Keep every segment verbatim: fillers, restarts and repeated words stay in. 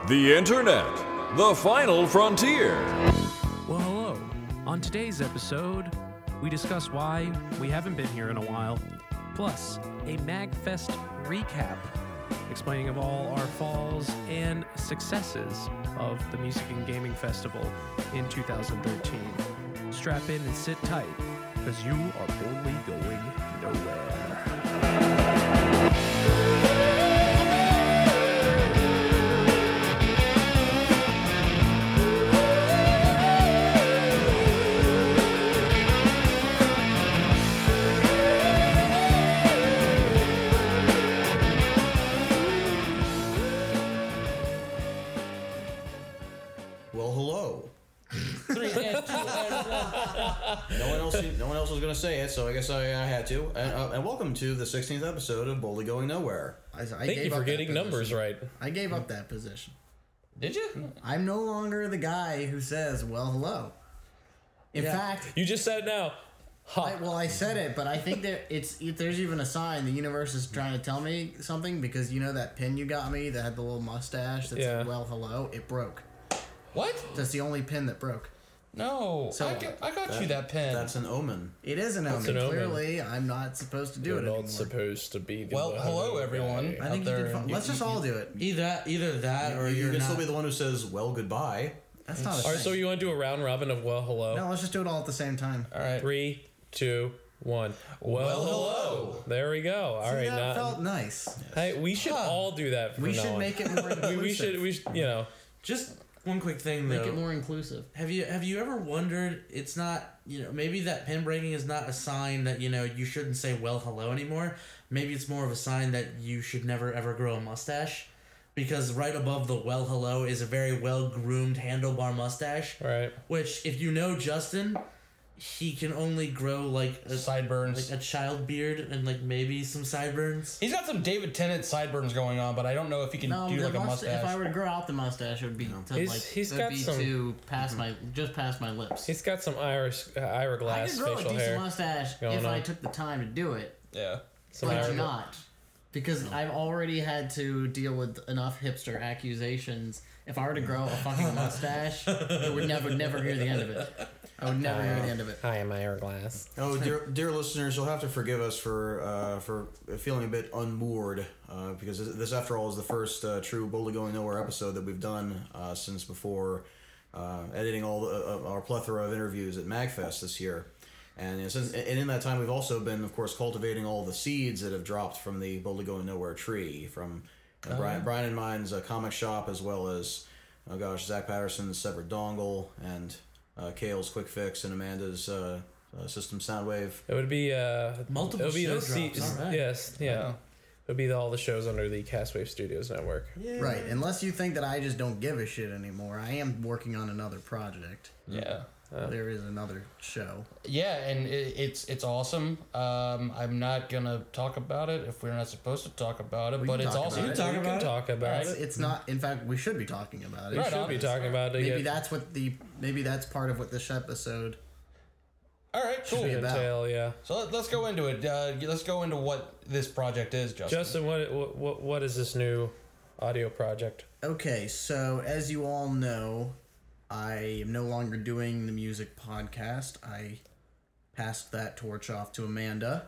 The Internet, the final frontier. Well, hello. On today's episode, we discuss why we haven't been here in a while, plus a MagFest recap, explaining of all our falls and successes of the Music and Gaming Festival in two thousand thirteen. Strap in and sit tight, because you are boldly going nowhere. No one else. No one else was going to say it, so I guess I, I had to. And, uh, and welcome to the sixteenth episode of Boldly Going Nowhere. I, I Thank gave you for up that getting numbers position. right. I gave up that position. Did you? I'm no longer the guy who says, "Well, hello." In Yeah. fact, You just said it now. Ha. I, well, I said it, but I think that it's if there's even a sign the universe is trying to tell me something, because you know that pin you got me that had the little mustache that Yeah. said "Well, hello." It broke. What? That's the only pin that broke. No. So- I, got, I got you that pen. That's an omen. It is an omen. an omen. Clearly, I'm not supposed to do You're it not anymore. supposed to be the Well, one hello, guy. everyone. I think out you did there. fine. Let's just all do it. Either either that or you you're can not. still be the one who says, "Well, goodbye." That's not a All thing. right, so you want to do a round robin of well, hello? No, let's just do it all at the same time. All right. Three, two, one. Well, Well, hello. hello. There we go. All See, right, that now. felt nice. Hey, we should Huh. all do that. From We now should on. make it more inclusive. We, we should. We should. You know. Just one quick thing though. make it more inclusive. Have you have you ever wondered? It's not you know maybe that pin breaking is not a sign that you know you shouldn't say well hello anymore. Maybe it's more of a sign that you should never ever grow a mustache, because right above the well hello is a very well groomed handlebar mustache. Right. Which, if you know Justin, he can only grow like a Sideburns. like a child beard and like maybe some sideburns. He's got some David Tennant sideburns going on, but I don't know if he can No, do the like a must- mustache. if I were to grow out the mustache, it would be to He's- like he's it got would be some- to pass my just past my lips. He's got some iris, uh, Ira I Glass could grow a facial decent hair. mustache going if I on. took the time to do it, Yeah. Some but Ira I'm not, because I've already had to deal with enough hipster accusations. If I were to grow a fucking mustache, it would never, never hear the end of it. I would never hear the end of it. Hi, I'm Ira Glass. Oh, dear, dear listeners, you'll have to forgive us for uh, for feeling a bit unmoored, uh, because this, this, after all, is the first uh, true Boldly Going Nowhere episode that we've done uh, since before uh, editing all the, uh, our plethora of interviews at MagFest this year. And, you know, since, and in that time, we've also been, of course, cultivating all the seeds that have dropped from the Boldly Going Nowhere tree, from uh, Brian, Brian and mine's uh, comic shop, as well as, oh gosh, Zach Patterson's Severed Dongle, and uh, Kale's Quick Fix, and Amanda's uh, uh, System Soundwave. It would be uh Multiple it would be show the se- drops, alright. Yes, yeah. It would be the, all the shows under the Castwave Studios network. Right, unless you think that I just don't give a shit anymore. I am working on another project. Yeah. There is another show. Yeah, and it, it's it's awesome. Um, I'm not gonna talk about it if we're not supposed to talk about it, We but can it's talk awesome. about You it. talk We about can it. talk about It's, it. it's not. In fact, we should be talking about it. We should be talking about it. Maybe Get that's what the maybe that's part of what this episode All right, cool. be about. entail, yeah. So let, let's go into it. Uh, let's go into what this project is, Justin. Justin, what, what what what is this new audio project? Okay, so as you all know, I am no longer doing the music podcast. I passed that torch off to Amanda,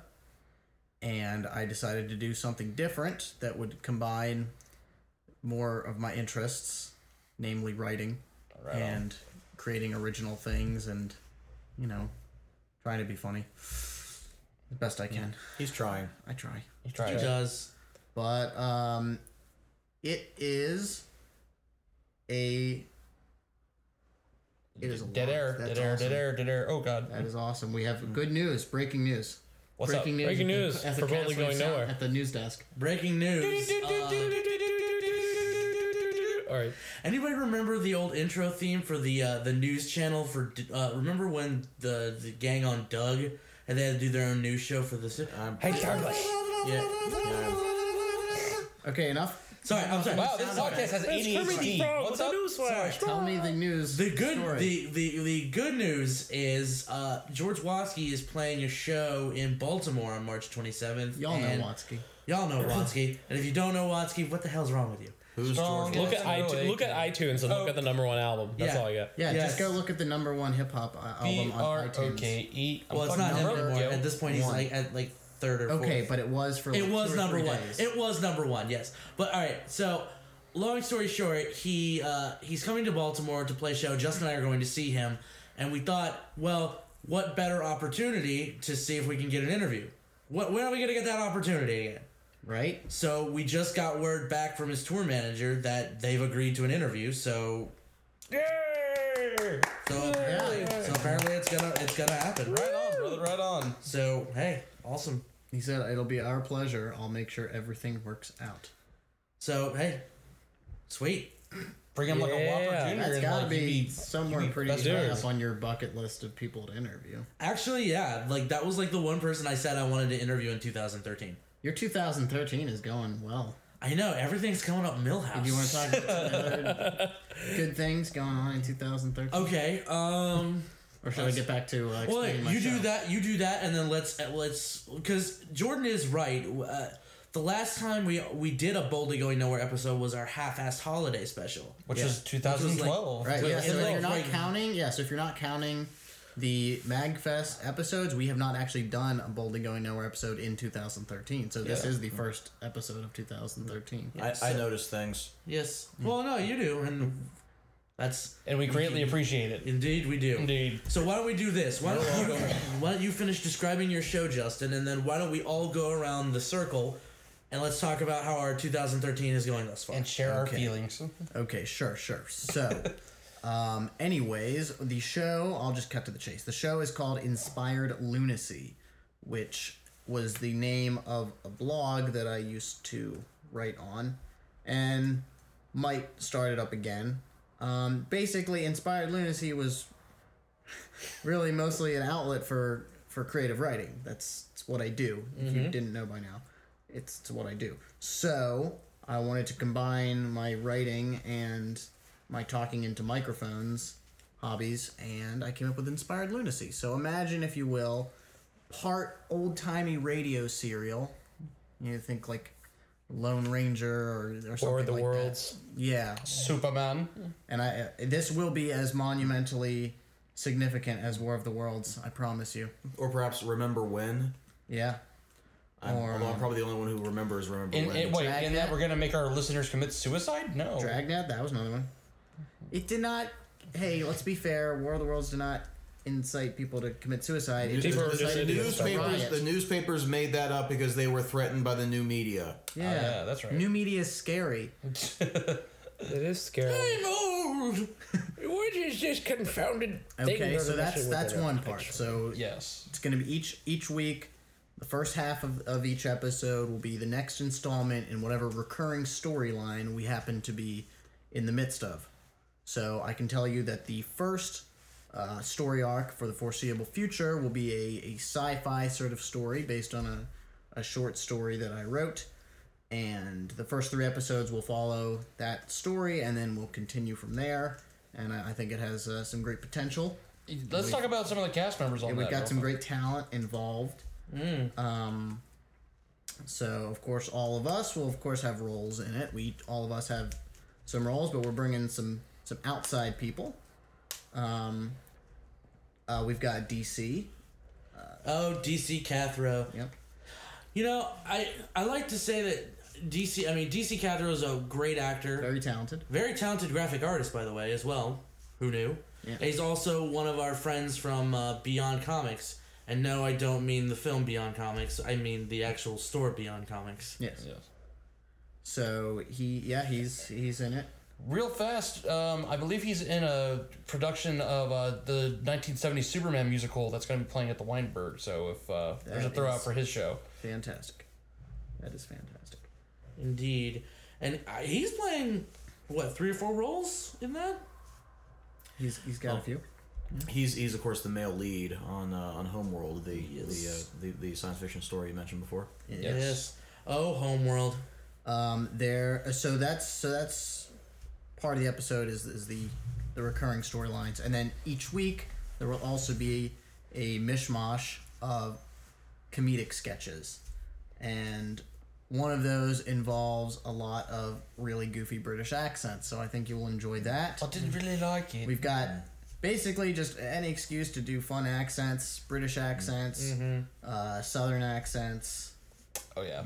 and I decided to do something different that would combine more of my interests, namely writing Right on. and creating original things and, you know, trying to be funny as best I can. He's trying. I try. You try He it. does. But um, it is a. It is a Dead lot. air, That's dead air, awesome. dead air, dead air. Oh god. That is awesome. We have good news. Breaking news. What's breaking up? news. Breaking at the- news at the for Boldly Castaway Going Sound- Nowhere. at the news desk. Breaking news. Uh, All right. anybody remember the old intro theme for the uh, the news channel for? Uh, remember when the the gang on Doug and they had to do their own news show for the? I'm, Hey, Charlie. Yeah. yeah. Okay, enough. Sorry, I'm sorry. Wow, this podcast has A D H D. What's up? Sorry. Tell me the news. The good story. the, the the good news is uh, George Watsky is playing a show in Baltimore on March twenty-seventh. Y'all know and Watsky. Y'all know Watsky, and if you don't know Watsky, what the hell's wrong with you? Who's Strong. George? Look at Watsky? iTunes. Look at iTunes and look Oh. at the number one album. That's Yeah. all I got. Yeah, Yes. just go look at the number one hip hop uh, B album on R iTunes. O K E. Well, it's not him number- anymore. Yo. At this point, he's One. like at like third or fourth. Okay, but it was for like It was two or number three one. days. It was number one, yes. But all right, so long story short, he uh, he's coming to Baltimore to play a show. Justin and I are going to see him, and we thought, well, what better opportunity to see if we can get an interview? What when are we going to get that opportunity again? Right? So we just got word back from his tour manager that they've agreed to an interview. So Yay! so apparently, so apparently it's gonna it's gonna happen. Right on, brother. Right on. So hey, awesome. He said, it'll be our pleasure. I'll make sure everything works out. So hey, sweet. Bring him like a Whopper Yeah. Junior That's and got to like, be you'd somewhere you'd be pretty best high friends. up on your bucket list of people to interview. Actually, yeah, like that was like the one person I said I wanted to interview in two thousand thirteen. Your two thousand thirteen is going well. I know everything's coming up Millhouse. Do you want to talk about some other good things going on in two thousand thirteen? Okay. Um. Or should I get back to uh, Well, explaining my you show? do that. You do that, and then let's let's because Jordan is right. Uh, the last time we we did a Boldly Going Nowhere episode was our half-assed holiday special, Which Yeah. was Which was, like- twenty twelve. Right, yeah, It so if looked you're not like- counting, yeah, so if you're not counting the MagFest episodes, we have not actually done a Boldly Going Nowhere episode in two thousand thirteen. So this Yeah. is the first episode of two thousand thirteen. I, I so- noticed things. Yes. Well, no, you do, and that's And we greatly appreciate it. indeed we do. Indeed. So why don't we do this? Why don't you why don't you finish describing your show, Justin, and then why don't we all go around the circle, and let's talk about how our two thousand thirteen is going thus far. And share our Okay. feelings. Okay, sure, sure. So, um, anyways, the show, I'll just cut to the chase. The show is called Inspired Lunacy, which was the name of a blog that I used to write on, and might start it up again. Um, basically, Inspired Lunacy was really mostly an outlet for, for creative writing. That's, that's what I do. If you didn't know by now, it's, it's what I do. So, I wanted to combine my writing and my talking into microphones hobbies, and I came up with Inspired Lunacy. So, imagine, if you will, part old-timey radio serial. You think like Lone Ranger or, or something Or the like world's that. Yeah. Superman. And I uh, this will be as monumentally significant as War of the Worlds, I promise you. Or perhaps Remember When. Yeah. I'm, Or, although I'm um, probably the only one who remembers Remember In, When. in, wait, in Dragnet? that we're gonna make our listeners commit suicide? No. Dragnet, that was another one. It did not. Hey, let's be fair. War of the Worlds did not incite people to commit suicide. It People just were just incited the idiots. people to newspapers, riot. the newspapers made that up because they were threatened by the new media. Yeah. Oh, yeah, that's right. New media is scary. It is scary. What is this confounded thing? Okay, so Doesn't that's actually that's work one out. part. So Yes. it's going to be each each week. The first half of, of each episode will be the next installment in whatever recurring storyline we happen to be in the midst of. So I can tell you that the first uh, story arc for the foreseeable future will be a, a sci-fi sort of story based on a, a short story that I wrote. And the first three episodes will follow that story, and then we'll continue from there. And I, I think it has uh, some great potential. Let's talk about some of the cast members on And that. we've got real some quick. great talent involved. Um, so of course, all of us will of course have roles in it. We all of us have some roles, but we're bringing some some outside people. Um, uh, we've got D C. Oh, D C Cathro. Yep. You know, I I like to say that D C. I mean, D C Cathro is a great actor, Very talented. very talented graphic artist, by the way, as well. Who knew? Yeah. He's also one of our friends from uh, Beyond Comics. And no, I don't mean the film Beyond Comics. I mean the actual store Beyond Comics. Yes. Yes. So he, yeah, he's he's in it. Real fast, um, I believe he's in a production of uh, the nineteen seventies Superman musical that's going to be playing at the Weinberg. So if uh, there's a That throw is- out for his show. Fantastic. That is fantastic. Indeed. And uh, he's playing, what, three or four roles in that? He's he's got a few. He's he's of course the male lead on uh, on Homeworld, the Yes. the, uh, the the science fiction story you mentioned before. Yes. Oh, Homeworld. Um, there. So that's so that's part of the episode is is the the recurring storylines, and then each week there will also be a mishmash of comedic sketches, and one of those involves a lot of really goofy British accents, so I think you'll enjoy that. I didn't really like it. We've got basically just any excuse to do fun accents, British accents, uh, Southern accents, Oh yeah.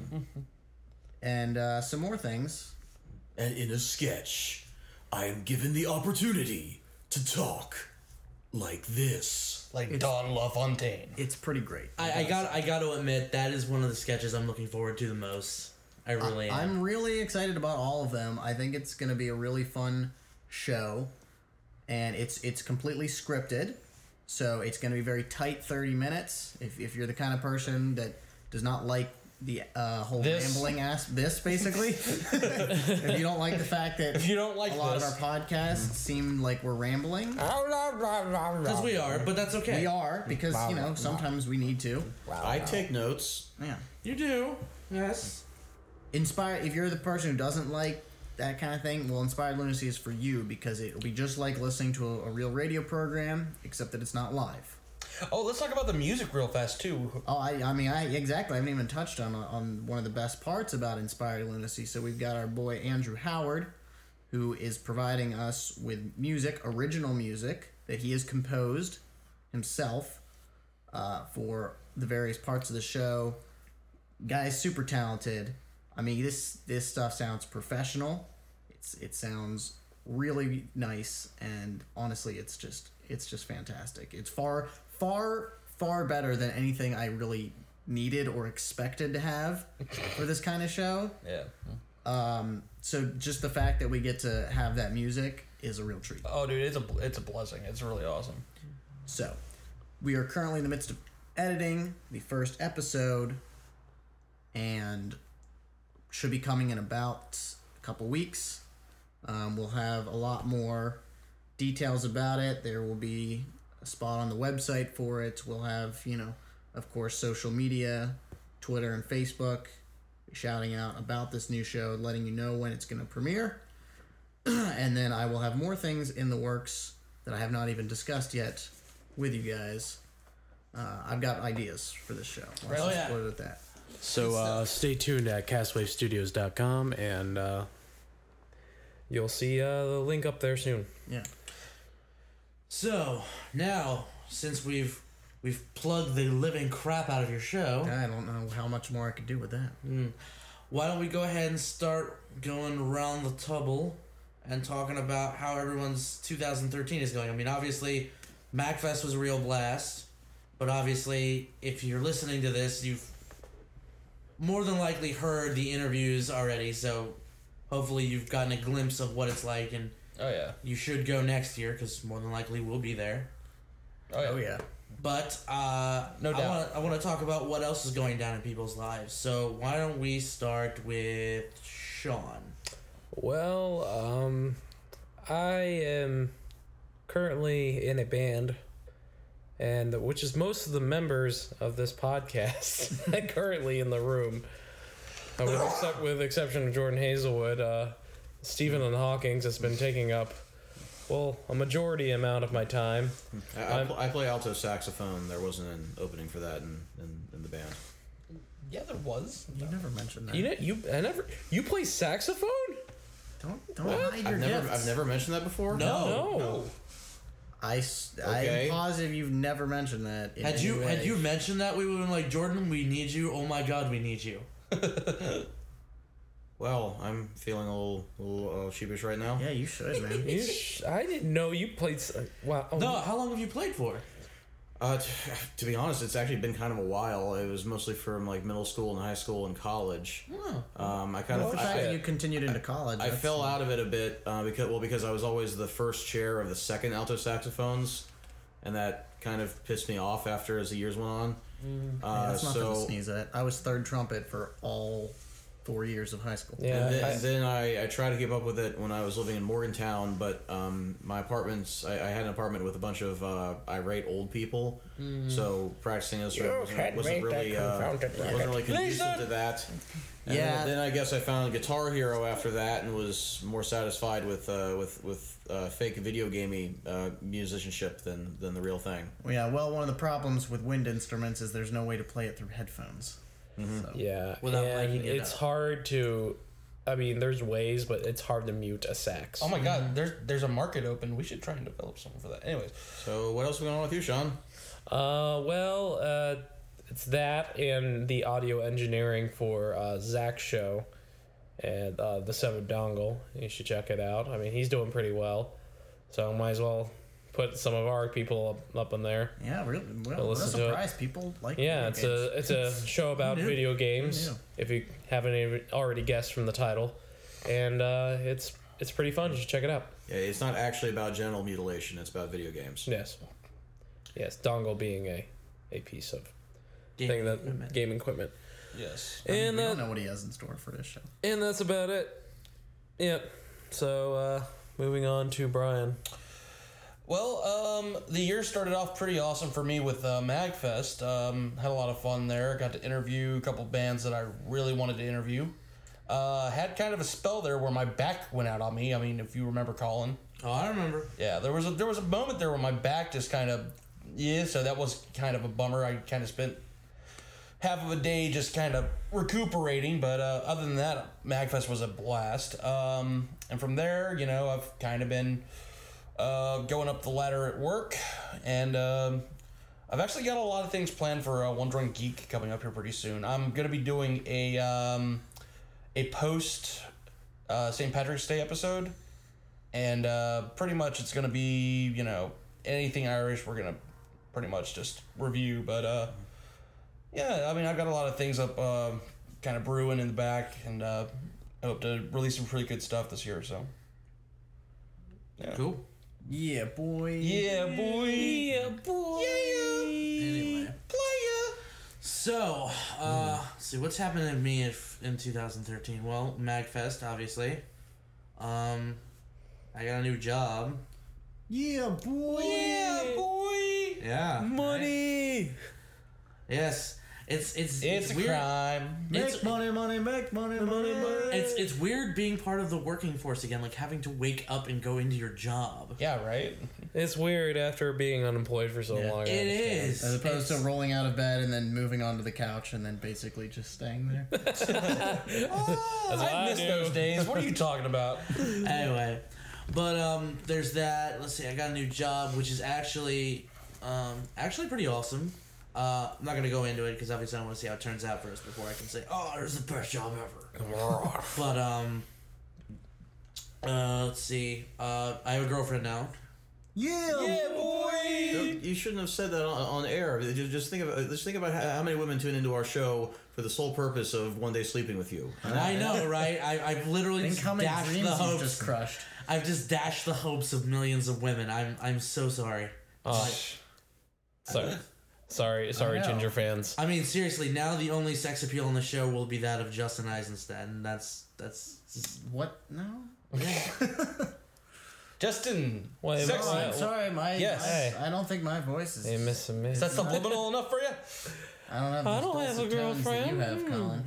and uh, some more things. And in a sketch, I am given the opportunity to talk like this. Like Don LaFontaine. It's pretty great. I, I got I got to admit that is one of the sketches I'm looking forward to the most. I really am. I'm really excited about all of them. I think it's going to be a really fun show, and it's it's completely scripted, so it's going to be very tight, thirty minutes. If if you're the kind of person that does not like the uh, whole This. rambling ass, this basically, if you don't like the fact that If you don't like a lot this. of our podcasts seem like we're rambling, Because we are, but that's okay. we are because you know sometimes we need to. I take notes. Yeah. You do. Yes. Inspire if you're the person who doesn't like that kind of thing, well, Inspired Lunacy is for you because it'll be just like listening to a, a real radio program, except that it's not live. Oh, let's talk about the music real fast too. Oh, I, I mean, I exactly. I haven't even touched on on one of the best parts about Inspired Lunacy. So we've got our boy Andrew Howard, who is providing us with music, original music that he has composed himself uh, for the various parts of the show. Guy's super talented. I mean, this this stuff sounds professional. It's it sounds really nice, and honestly, it's just it's just fantastic. It's far far far better than anything I really needed or expected to have for this kind of show. Yeah. Um, so just the fact that we get to have that music is a real treat. Oh, dude, it's a it's a blessing. It's really awesome. So, we are currently in the midst of editing the first episode, and should be coming in about a couple weeks. Um, we'll have a lot more details about it. There will be a spot on the website for it. We'll have, you know, of course, social media, Twitter and Facebook, shouting out about this new show, letting you know when it's going to premiere. And then I will have more things in the works that I have not even discussed yet with you guys. Uh, I've got ideas for this show. Let's Oh, just yeah. put it at that. So uh, stay tuned at castwave studios dot com, and uh, you'll see uh, the link up there soon. Yeah. So now, since we've we've plugged the living crap out of your show, I don't know how much more I could do with that. why don't we go ahead and start going around the tubble and talking about how everyone's two thousand thirteen is going? I mean, obviously, MagFest was a real blast, but obviously, if you're listening to this, you've more than likely heard the interviews already, so hopefully you've gotten a glimpse of what it's like, and Oh yeah. you should go next year, because more than likely we'll be there. Oh yeah. Oh, yeah. But uh, No doubt. I want I want to talk about what else is going down in people's lives. So why don't we start with Sean? Well, um, I am currently in a band, and which is most of the members of this podcast currently in the room, uh, with, except, with exception of Jordan Hazelwood. Uh, Stephen and Hawkins has been taking up, well, a majority amount of my time. I, I, pl- I play alto saxophone. There wasn't an opening for that in, in, in the band. Yeah, there was. You never mentioned that. You know, you I never you play saxophone? Don't don't What? hide your I've never, gifts. I've never mentioned that before. No. No. I, s- Okay. I'm positive you've never mentioned that. in Had any you way. had you mentioned that, we would have been like, Jordan, we need you. Oh my God, we need you. Well, I'm feeling a little, a little uh, sheepish right now. Yeah, you should, man. You sh- I didn't know you played. s- Wow. Oh, No, how long have you played for? Uh, t- to be honest, it's actually been kind of a while. It was mostly from like middle school and high school and college. Oh. Um, I kind Well, of the fact I, that you continued into college. I that's- fell out of it a bit uh, because well because I was always the first chair of the second alto saxophones, and that kind of pissed me off after as the years went on. Yeah, Uh, that's nothing to so sneeze at. I was third trumpet for all four years of high school. Yeah. and then, I- and then I, I tried to keep up with it when I was living in Morgantown, but um, my apartments I, I had an apartment with a bunch of uh, irate old people, so practicing instrument wasn't, wasn't really uh, wasn't really conducive to that. And Yeah. Then, then I guess I found Guitar Hero after that and was more satisfied with uh, with with uh, fake video gamey uh, musicianship than than the real thing. Well, yeah, well, one of the problems with wind instruments is there's no way to play it through headphones. So. Yeah, Without and miking it it's up. hard to. I mean, there's ways, but it's hard to mute a sax. Oh my god, there's there's a market open. We should try and develop something for that. Anyways, So what else is going on with you, Sean? Uh, well, uh, it's that and the audio engineering for uh, Zach's show and uh, the Severed Dongle. You should check it out. I mean, he's doing pretty well, so might as well put some of our people up, up in there. Yeah, really. Well, I'll what a listen to it. surprise! People like. Yeah, video it's games. a it's a show about Who knew? video games. Who knew? If you haven't even already guessed from the title, and uh, it's it's pretty fun. You should check it out. Yeah, it's not actually about genital mutilation. It's about video games. Yes, yes, dongle being a a piece of Game thing that equipment. game equipment. yes. And we that don't know what he has in store for this show. And that's about it. Yep. So, uh, moving on to Brian. Well, um, the year started off pretty awesome for me with uh, MagFest. Um, had a lot of fun there. Got to interview a couple bands that I really wanted to interview. Uh, had kind of a spell there where my back went out on me. I mean, if you remember Colin. Oh, I remember. Yeah, there was a there was a moment there where my back just kind of yeah. So that was kind of a bummer. I kind of spent half of a day just kind of recuperating. But uh, other than that, MagFest was a blast. Um, and from there, you know, I've kind of been uh, going up the ladder at work, and um, I've actually got a lot of things planned for uh, One Drunk Geek coming up here pretty soon. I'm gonna be doing a um, a post uh, Saint Patrick's Day episode. And uh, pretty much it's going to be, you know, anything Irish we're going to pretty much just review. But, uh, yeah, I mean, I've got a lot of things up uh, kind of brewing in the back. And uh, I hope to release some pretty good stuff this year, so. Yeah. Cool. Yeah, boy. Yeah, boy. Yeah, boy. Anyway. Playa. So, uh, let's see what's happened to me if, in two thousand thirteen. Well, MagFest, obviously. Um, I got a new job. Yeah, boy. Yeah, boy. Yeah. Money! Yes. It's it's It's, a weird. crime. Make It's- money, money, make money, money, money. It's it's weird being part of the working force again, like having to wake up and go into your job. Yeah, right? It's weird after being unemployed for so Yeah. long. I It understand. is. As opposed It's- to rolling out of bed and then moving onto the couch and then basically just staying there. That's what I I miss do. those days. What are you talking about? Anyway, but um, there's that. Let's see. I got a new job, which is actually um actually pretty awesome. Uh, I'm not gonna go into it because obviously I want to see how it turns out first before I can say, oh, it's the best job ever. But um, uh, let's see. Uh, I have a girlfriend now. Yeah, boy. You shouldn't have said that on, on air. Just just think about just think about how, how many women tune into our show for the sole purpose of one day sleeping with you. I know, right? I, I've literally just Think how many dashed dreams the you've hopes. just crushed. I've just dashed the hopes of millions of women. I'm I'm so sorry. Oh, sorry. Sorry, sorry, I know. Ginger fans. I mean, seriously, now the only sex appeal on the show will be that of Justin Eisenstein, and that's that's What? No. Justin. Wait, Sexy. wait, Oh, I'm sorry, my, Yes. my- I don't think my voice is. Hey, Miss me. Is that subliminal enough for you? I don't have. I those don't have a dulcet tones that you girlfriend. have, Colin.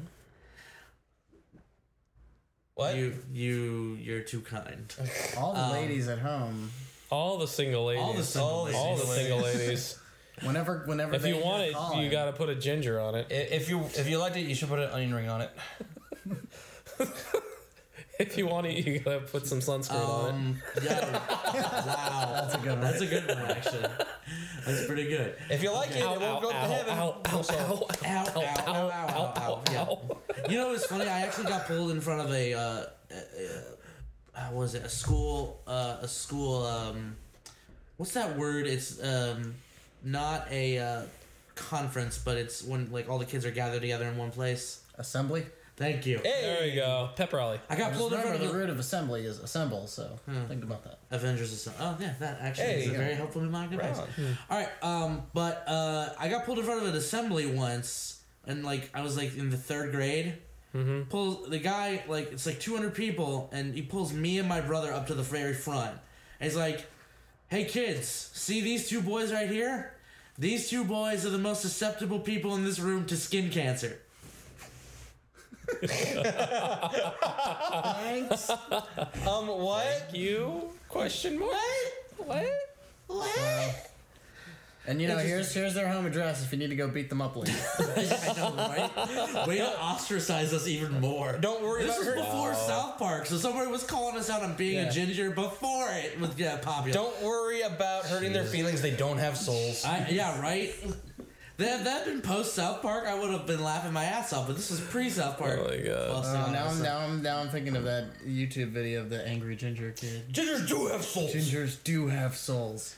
What? you you you're too kind. All the Um, ladies at home. All the single ladies. All the single all, ladies. all the single ladies. Whenever, whenever. If they you hear want it, Colin, you gotta put a ginger on it. I- If you if you liked it, you should put an onion ring on it. If you want it, you gotta put some sunscreen on it. Um, yeah. Wow, That's a good one. that's a good one actually. That's pretty good. If you like it, Ow, it won't ow, go to ow, heaven. ow, ow, So- ow, Ow, ow, ow, ow, ow, ow. Yeah. ow. You know what's funny? I actually got pulled in front of a, uh, uh, uh, what was it? A school, uh, a school, um, what's that word? It's, um, not a, uh, conference, but it's when, like, all the kids are gathered together in one place. Assembly. Thank you. There you go. Pep rally. I got Just pulled in front remember of the the root of assembly is assemble, so think about that. Avengers Assemble. Oh, yeah, that actually Hey. is a very helpful mnemonic device. on. All right, um, but uh, I got pulled in front of an assembly once, and like I was like in the third grade. Mm-hmm. Pulls the guy like it's like two hundred people, and he pulls me and my brother up to the very front. And he's like, "Hey kids, see these two boys right here? These two boys are the most susceptible people in this room to skin cancer." Thanks. Um, what? You? Question mark? What? And you know, here's here's their home address if you need to go beat them up later. I know, right? Way to ostracize us even more. Don't worry This about was her. before South Park, so somebody was calling us out on being Yeah. a ginger before it was yeah, popular. Don't worry about hurting their feelings. They don't have souls. I, yeah, right? That that been post South Park, I would have been laughing my ass off, but this was pre South Park. Oh my God. Busting Uh, on now us. I'm now I'm now I'm thinking of that YouTube video of the angry ginger kid. Gingers do have souls. Gingers do have souls.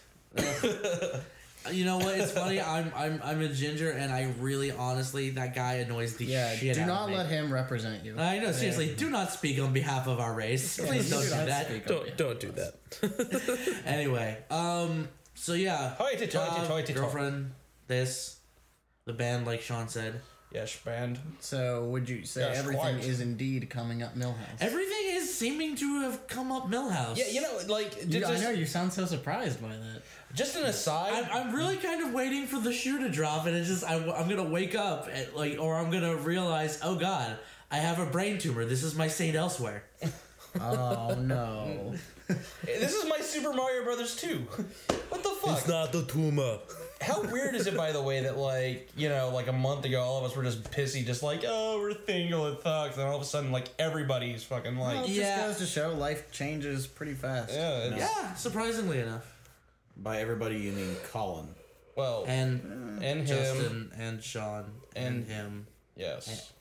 You know what? It's funny. I'm I'm I'm a ginger, and I really, honestly, that guy annoys the Yeah, shit do out not of me. let him represent you. I know. Seriously, do not speak on behalf of our race. Please you don't do do not that. speak. Don't don't do that. Anyway, um, so yeah, Hoity toity job, toity toity. girlfriend, this, the band, like Sean said. Yes, band. So would you say Yes, everything quite. is indeed coming up Millhouse? Everything is seeming to have come up Millhouse. Yeah, you know, like You- just, I know you sound so surprised by that. just an aside. I'm, I'm really kind of waiting for the shoe to drop, and it's just I, I'm gonna wake up at, like, or I'm gonna realize, oh God, I have a brain tumor. This is my Saint Elsewhere. Oh no! This is my Super Mario Brothers two. What the fuck? not the tumor. How weird is it, by the way, that like you know, like a month ago, all of us were just pissy, just like, oh, we're thinking it sucks, and all of a sudden, like everybody's fucking like, Well, it Yeah. just goes to show life changes pretty fast. yeah, it's, Yeah, surprisingly enough. By everybody, you mean Colin. well, And and him, Justin and Sean and, And- him. yes.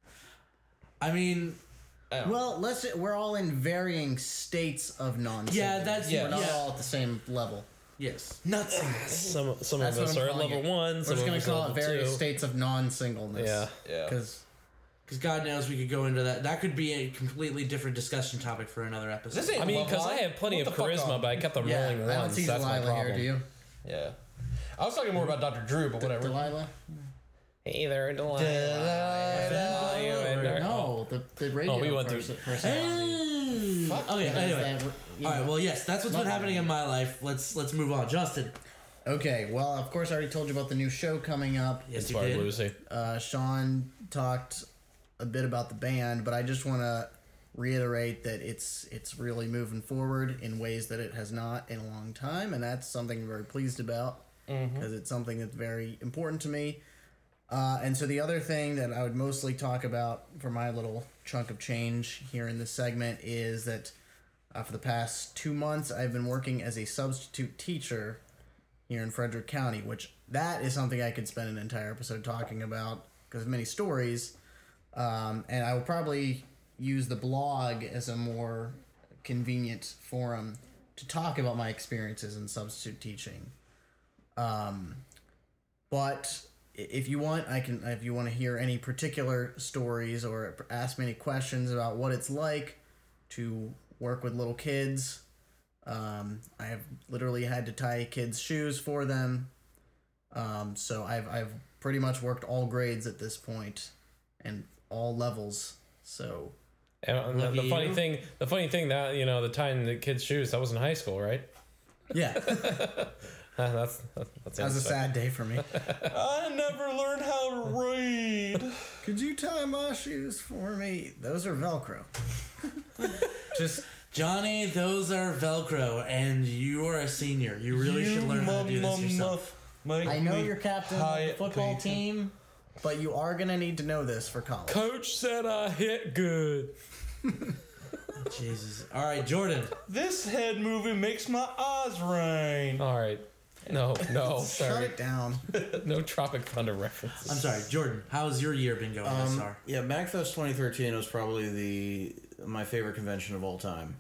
I mean, Oh. Well, let's. We're all in varying states of nonsense. Yeah, that's- Yeah. We're not yeah. all at the same level. yes. nuts. Some some That's of what us I'm are at calling level it. one. We're Some just of gonna us are call it level various two. states of non-singleness. Yeah. Yeah. Because Because God knows we could go into that. That could be a completely different discussion topic for another episode. This ain't I mean, Love because I Line. have plenty What of the fuck charisma, on? but I kept them yeah, rolling I don't once. see That's my Delilah problem. here. Do you, Yeah. I was talking more about Doctor Drew, but whatever. Delilah? Hey there, Delilah. Delilah. No, the the radio Oh, we went pers- through- personality. Okay, anyway. That- you All right, know. well, yes, that's what's been Love happening Line. in my life. Let's let's move on. Justin. Okay, well, of course, I already told you about the new show coming up. Yes, you Inspired did. Lucy. Uh, Sean talked a bit about the band, but I just want to reiterate that it's it's really moving forward in ways that it has not in a long time, and that's something I'm very pleased about because it's something that's very important to me. Uh, and so the other thing that I would mostly talk about for my little chunk of change here in this segment is that uh, for the past two months I've been working as a substitute teacher here in Frederick County, which that is something I could spend an entire episode talking about because of many stories. Um, and I will probably use the blog as a more convenient forum to talk about my experiences in substitute teaching. Um, but i- if you want, I can. If you want to hear any particular stories or ask me any questions about what it's like to work with little kids, um, I have literally had to tie kids' shoes for them. Um, so I've I've pretty much worked all grades at this point, and all levels. So And the, the Lucky funny you. thing, the funny thing that you know, the tying the kids' shoes, that was in high school, right? yeah, Uh, that's that, that's that was a sad day for me. I never learned how to read. Could you tie my shoes for me? Those are Velcro. Just Johnny, those are Velcro, and you are a senior. You really should learn how to do this yourself. I know you're captain of the football team, but you are gonna need to know this for college. Coach said I hit good. Jesus. All right, Jordan. This head moving makes my eyes rain. All right. No, no, Shut sorry. it down. No Tropic Thunder references. I'm sorry, Jordan. How's your year been going, Um, S R? yeah, MagFest twenty thirteen was probably the my favorite convention of all time.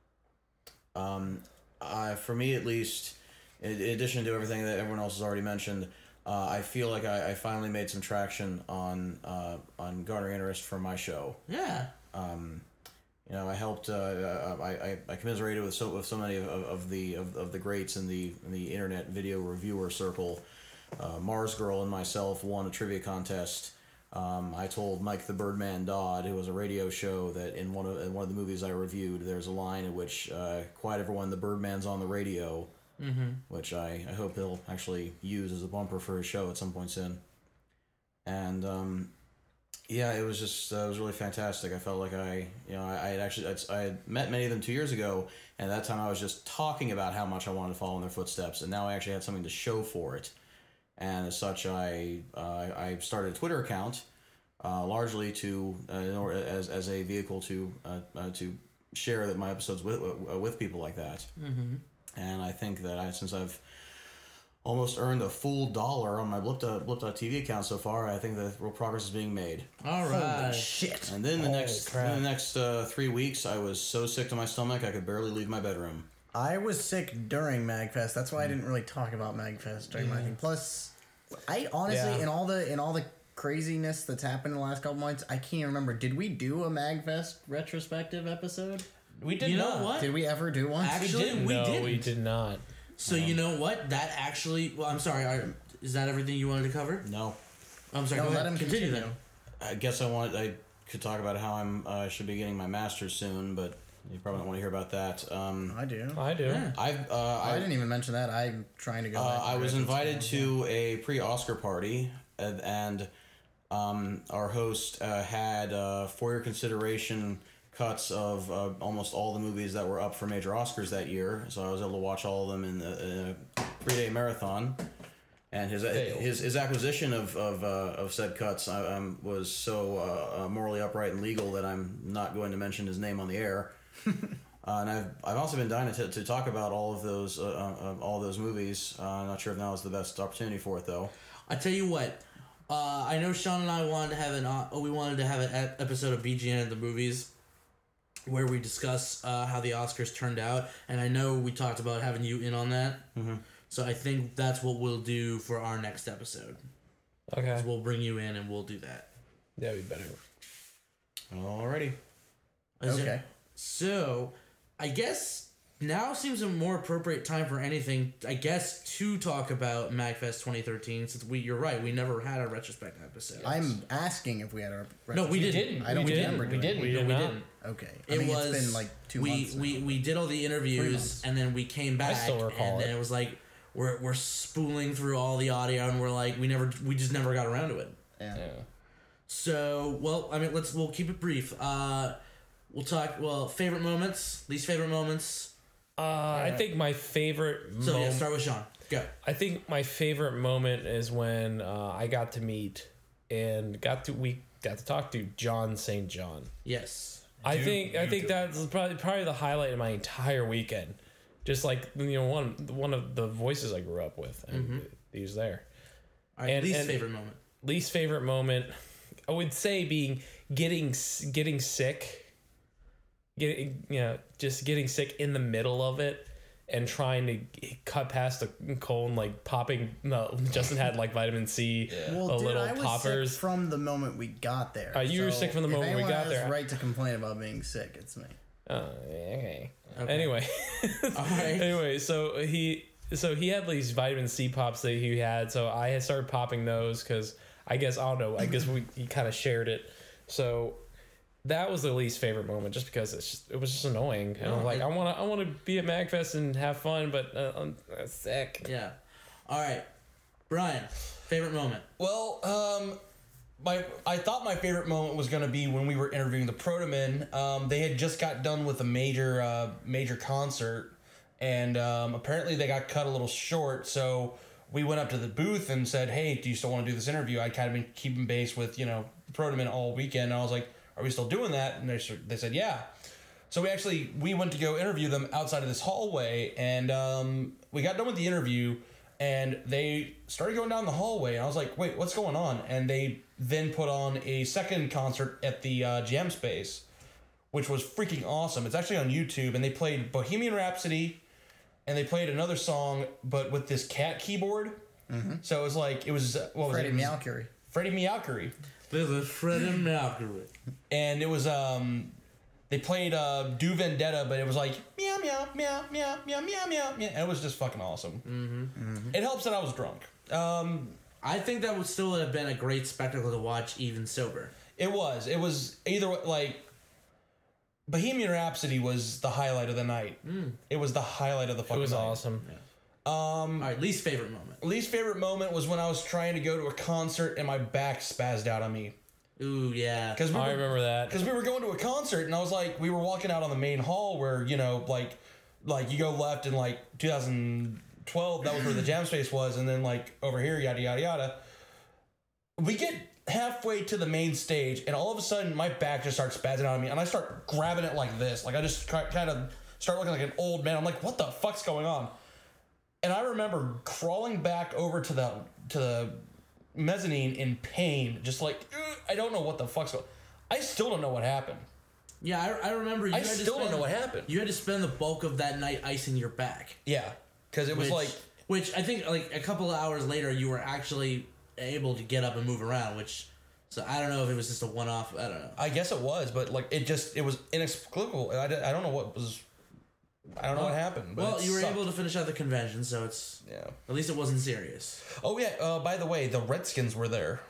Um, I, for me at least, in, in addition to everything that everyone else has already mentioned, uh, I feel like I, I finally made some traction on uh, on garnering interest for my show. Yeah. Um, you know, I helped. Uh, I, I I commiserated with so with so many of, of the of, of the greats in the in the internet video reviewer circle. Uh, Mars Girl and myself won a trivia contest. Um, I told Mike the Birdman Dodd, who was a radio show, that in one of in one of the movies I reviewed, there's a line in which uh, quiet everyone, the Birdman's on the radio, mm-hmm. which I, I hope he'll actually use as a bumper for his show at some point soon. And um, Yeah, it was just uh, it was really fantastic. I felt like I, you know, I, I had actually I'd, I had met many of them two years ago, and at that time I was just talking about how much I wanted to follow in their footsteps, and now I actually had something to show for it. And as such, I uh, I started a Twitter account, uh, largely to uh, in order, as as a vehicle to uh, uh, to share that my episodes with uh, with people like that. Mm-hmm. And I think that I since I've almost earned a full dollar on my Blip dot T V account so far, I think that real progress is being made. All right. Holy shit. And then the Holy next crap. in the next uh, three weeks, I was so sick to my stomach I could barely leave my bedroom. I was sick during MagFest. That's why I didn't really talk about MagFest during my thing. Plus, I honestly, Yeah. in all the in all the craziness that's happened in the last couple months, I can't even remember. Did we do a MagFest retrospective episode? We did You know not. what? Did we ever do one? Actually, didn't. we no, didn't. we did not. So you know what? That actually. Well, I'm sorry. I, is that everything you wanted to cover? No, I'm sorry. No, go let ahead. him continue, continue. then. I guess I wanted I could talk about how I'm uh, should be getting my master's soon, but you probably don't want to hear about that. Um, I do. I do. Yeah. I've uh, I I, didn't even mention that. I'm trying to go. uh, back to I was retros invited now. to a pre-Oscar party, and, and um, our host uh, had uh, for your consideration cuts of uh, almost all the movies that were up for major Oscars that year. So I was able to watch all of them in, the, in a three-day marathon. And his his his acquisition of of, uh, of said cuts uh, um, was so uh, uh, morally upright and legal that I'm not going to mention his name on the air. uh, and I've I've also been dying to, to talk about all of those uh, uh, all those movies. Uh, I'm not sure if now is the best opportunity for it though. I tell you what. Uh, I know Sean and I wanted to have an. Uh, we wanted to have an ep- episode of B G N of the movies, where we discuss uh, how the Oscars turned out, and I know we talked about having you in on that. Mm-hmm. So I think that's what we'll do for our next episode. Okay. We'll bring you in and we'll do that. That'd be better. Alrighty. Is Okay. there- so, I guess now seems a more appropriate time for anything. I guess to talk about MagFest twenty thirteen, since we you're right, we never had a retrospective episode. I'm asking if we had a. no, we didn't. didn't. I don't we remember didn't. We doing didn't. We No, did we not. didn't. Okay. I It mean, was it's been like two we, months. We now. we did all the interviews months. and then we came back still recall and it. then it was like we're we're spooling through all the audio and we're like we never we just never got around to it. Yeah. Yeah. So well, I mean let's we'll keep it brief. Uh, we'll talk well favorite moments, least favorite moments. Uh, I think my favorite. So yeah, moment- start with Sean. Go. I think my favorite moment is when uh, I got to meet and got to we got to talk to John Saint John. Yes. I think I think that's probably probably the highlight of my entire weekend. Just like you know one one of the voices I grew up with, and he was there. All right. And- least and- favorite moment. Least favorite moment, I would say, being getting s- getting sick, getting you know just getting sick in the middle of it, and trying to g- cut past the cold, like popping. No, Justin had like vitamin C, Well, a dude, little I was poppers. sick from the moment we got there. Uh, you were So sick from the if moment we anyone got has there. right to complain about being sick, it's me. Oh, okay. Okay. Anyway, All right. anyway, so he so he had these vitamin C pops that he had, so I had started popping those because I guess I don't know. I guess we he kind of shared it, so that was the least favorite moment, just because it's just, it was just annoying. And I'm like, I want to I want to be at MagFest and have fun, but uh, I'm uh, sick. Yeah. All right. Brian, favorite moment. Well, um, my I thought my favorite moment was going to be when we were interviewing the Protomen. Um, they had just got done with a major uh, major concert, and um, apparently they got cut a little short. So we went up to the booth and said, "Hey, do you still want to do this interview?" I'd kind of been keeping base with you know Protomen all weekend. And I was like, "Are we still doing that?" And they s- they said, "Yeah." So we actually we went to go interview them outside of this hallway, and um, we got done with the interview. And they started going down the hallway, and I was like, wait, what's going on? And they then put on a second concert at the uh, Jam Space, which was freaking awesome. It's actually on YouTube, and they played Bohemian Rhapsody, and they played another song, but with this cat keyboard. Mm-hmm. So it was like, it was, uh, what was Freddie it? It was Mercury. Freddie Mercury. This is Freddie Mercury. And it was, um... They played uh, Do Vendetta, but it was like meow meow meow meow meow meow meow, meow. And it was just fucking awesome. Mm-hmm. Mm-hmm. It helps that I was drunk. Um, I think that would still have been a great spectacle to watch, even sober. it was. It was either way, like Bohemian Rhapsody was the highlight of the night. Mm. It was the highlight of the It fucking was night. awesome. All right, least favorite moment. Least favorite moment was when I was trying to go to a concert and my back spazzed out on me. Ooh, yeah. Because we I were, remember that. because we were going to a concert, and I was like, we were walking out on the main hall where, you know, like, like you go left in like two thousand twelve, that was where the jam space was, and then like over here, yada yada yada. We get halfway to the main stage, and all of a sudden, my back just starts spazzing out on me, and I start grabbing it like this, like I just kind of start looking like an old man. I'm like, what the fuck's going on? And I remember crawling back over to the to the mezzanine in pain, just like, I don't know what the fuck's going on. I still don't know what happened. Yeah, I, I remember you I had to still don't spend- know what happened. You had to spend the bulk of that night icing your back. Yeah, because it was Which, like, which I think like a couple of hours later you were actually able to get up and move around, which, so I don't know if it was just a one-off, I don't know. I guess it was, but like it just, it was inexplicable. I, I don't know what was, I don't know what happened. But Well, it you were sucked. able to finish out the convention, so it's, Yeah. at least it wasn't serious. Oh yeah. Uh, by the way, the Redskins were there.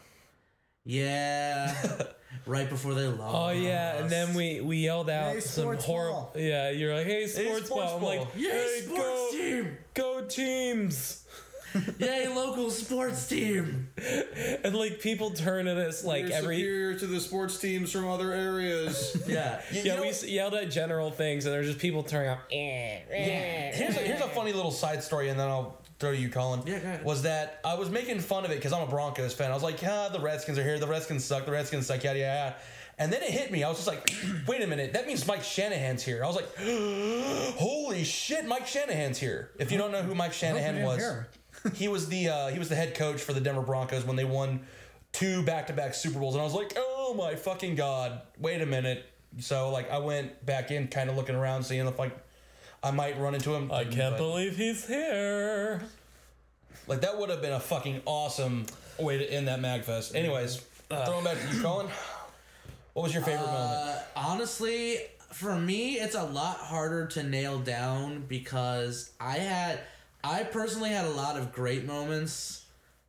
Yeah, right before they lost. Oh yeah, and then we we yelled out Hey, some sports horrible. ball. Yeah, you're like, hey, sports, sports ball. I'm ball. like, Yay, hey, sports go, team! go teams. Yay, local sports team! And like people turn at us like You're every. superior to the sports teams from other areas. Yeah. You- you Yeah, know we what? s- yelled at general things, and there's just people turning out. Here's a, here's a funny little side story, and then I'll throw to you, Colin. Yeah, go ahead. Was that I was making fun of it because I'm a Broncos fan. I was like, ah, the Redskins are here. The Redskins suck. The Redskins suck. Yada yada. yada. And then it hit me. I was just like, wait a minute. That means Mike Shanahan's here. I was like, holy shit, Mike Shanahan's here. If you don't know who Mike Shanahan didn't was, hear. he was the uh, he was the head coach for the Denver Broncos when they won two back-to-back Super Bowls. And I was like, oh my fucking god. Wait a minute. So like I went back in, kind of looking around, seeing if like I might run into him. I can't But, believe he's here. like that would have been a fucking awesome way to end that MagFest. Anyways, throwing back to you, Colin. What was your favorite moment? Uh, honestly, for me, it's a lot harder to nail down because I had, I personally had a lot of great moments.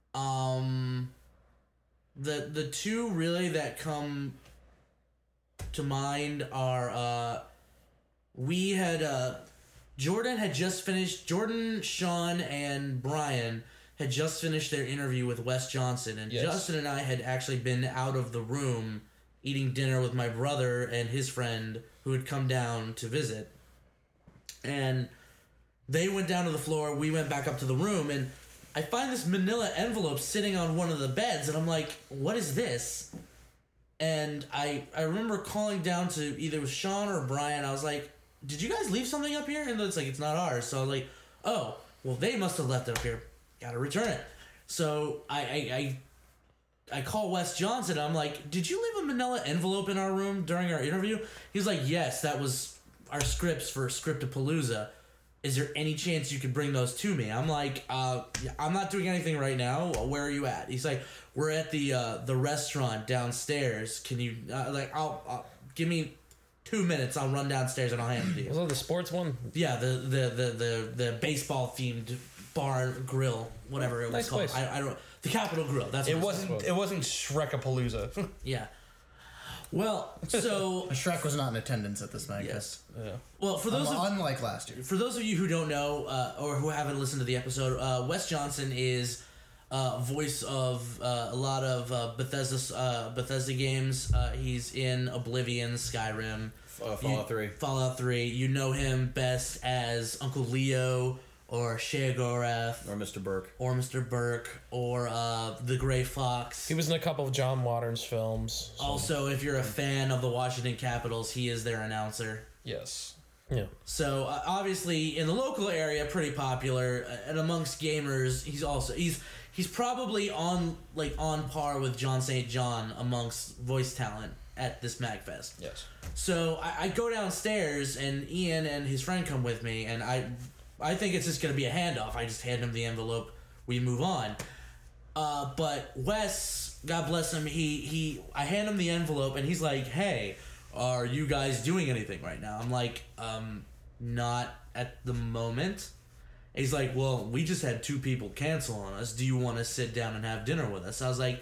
Um, the the two really that come to mind are uh, we had uh, Jordan had just finished. Jordan, Sean, and Brian had just finished their interview with Wes Johnson, and Yes. Justin and I had actually been out of the room eating dinner with my brother and his friend who had come down to visit. And they went down to the floor, we went back up to the room, and I find this manila envelope sitting on one of the beds, and I'm like, what is this? And I I remember calling down to either with Sean or Brian, I was like, did you guys leave something up here? And it's like, it's not ours. So I was like, oh, well, they must have left it up here. Gotta return it. So I I, I I call Wes Johnson. I'm like, did you leave a manila envelope in our room during our interview? He's like, yes, that was our scripts for Scriptapalooza. Is there any chance you could bring those to me? I'm like, uh, I'm not doing anything right now. Where are you at? He's like, we're at the uh, the restaurant downstairs. Can you uh, like, I'll, I'll give me two minutes. I'll run downstairs and I'll hand it to you. Was that the sports one? Yeah, the the the the, the baseball themed bar grill, whatever it was Nice called. place. I, I don't. The Capitol Grill. That's what It it's wasn't. It wasn't Shrekapalooza. Yeah. Well, so Shrek was not in attendance at this MagFest. yes. Yeah. Well, for those of Unlike last year. for those of you who don't know uh, or who haven't listened to the episode, uh, Wes Johnson is uh, voice of uh, a lot of uh, Bethesda uh, Bethesda games. Uh, he's in Oblivion, Skyrim, Uh, Fallout three. Fallout three. You know him best as Uncle Leo or Sheogorath Or Mister Burke. or Mister Burke or uh, the Gray Fox. He was in a couple of John Waters films. so- Also, if you're a fan of the Washington Capitals, he is their announcer. Yes. Yeah. So uh, obviously, in the local area, pretty popular, uh, and amongst gamers, he's also he's he's probably on like on par with John Saint John amongst voice talent at this MagFest. Yes. So I, I go downstairs, and Ian and his friend come with me, and I I think it's just gonna be a handoff. I just hand him the envelope, we move on. Uh, but Wes, God bless him, he he I hand him the envelope, and he's like, "Hey, are you guys doing anything right now?" I'm like, um, not at the moment. And he's like, well, we just had two people cancel on us. Do you want to sit down and have dinner with us? I was like,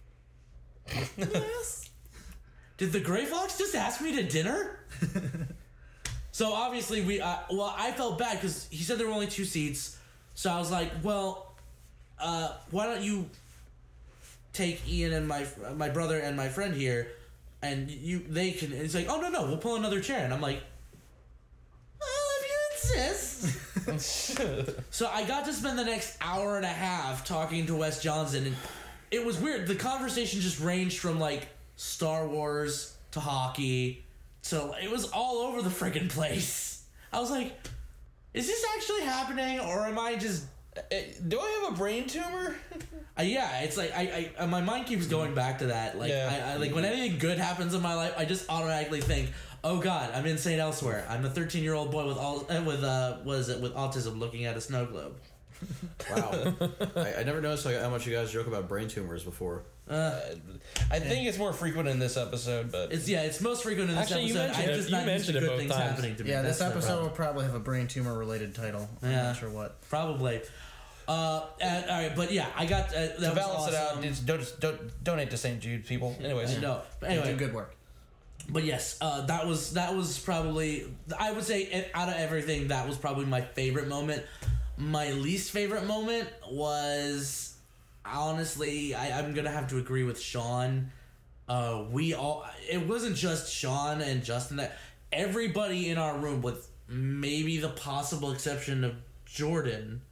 yes. Did the Gray Fox just ask me to dinner? So obviously we, uh, well, I felt bad because he said there were only two seats. So I was like, well, uh, why don't you take Ian and my my brother and my friend here, and you they can. It's like, oh no no, we'll pull another chair, and I'm like, well, if you insist. So I got to spend the next hour and a half talking to Wes Johnson, and it was weird. The conversation just ranged from like Star Wars to hockey, so it was all over the friggin' place. I was like, is this actually happening, or am I just? Do I have a brain tumor? Uh, yeah, it's like I, I, my mind keeps going back to that. Like, Yeah. I, I, like when anything good happens in my life, I just automatically think, "Oh God, I'm insane elsewhere. I'm a thirteen year old boy with all with uh, what is it with autism looking at a snow globe." Wow. I, I never noticed like, how much you guys joke about brain tumors before. Uh, I think it's more frequent in this episode, but it's yeah, it's most frequent in this Actually, you episode. mentioned I'm it- just you not used to mentioned it good both things times. happening to me. Yeah, this That's the episode will problem. probably have a brain tumor related title. I'm Yeah. not sure what. Probably. Uh, and, all right, but yeah, I got uh, that to was balance it out, awesome. just don't, don't donate to Saint Jude, people. Anyways, No, but They anyway, do good work. But yes, uh, that was that was probably I would say it- out of everything that was probably my favorite moment. My least favorite moment was honestly I, I'm gonna have to agree with Sean. Uh, we all it wasn't just Sean and Justin that everybody in our room, with maybe the possible exception of Jordan,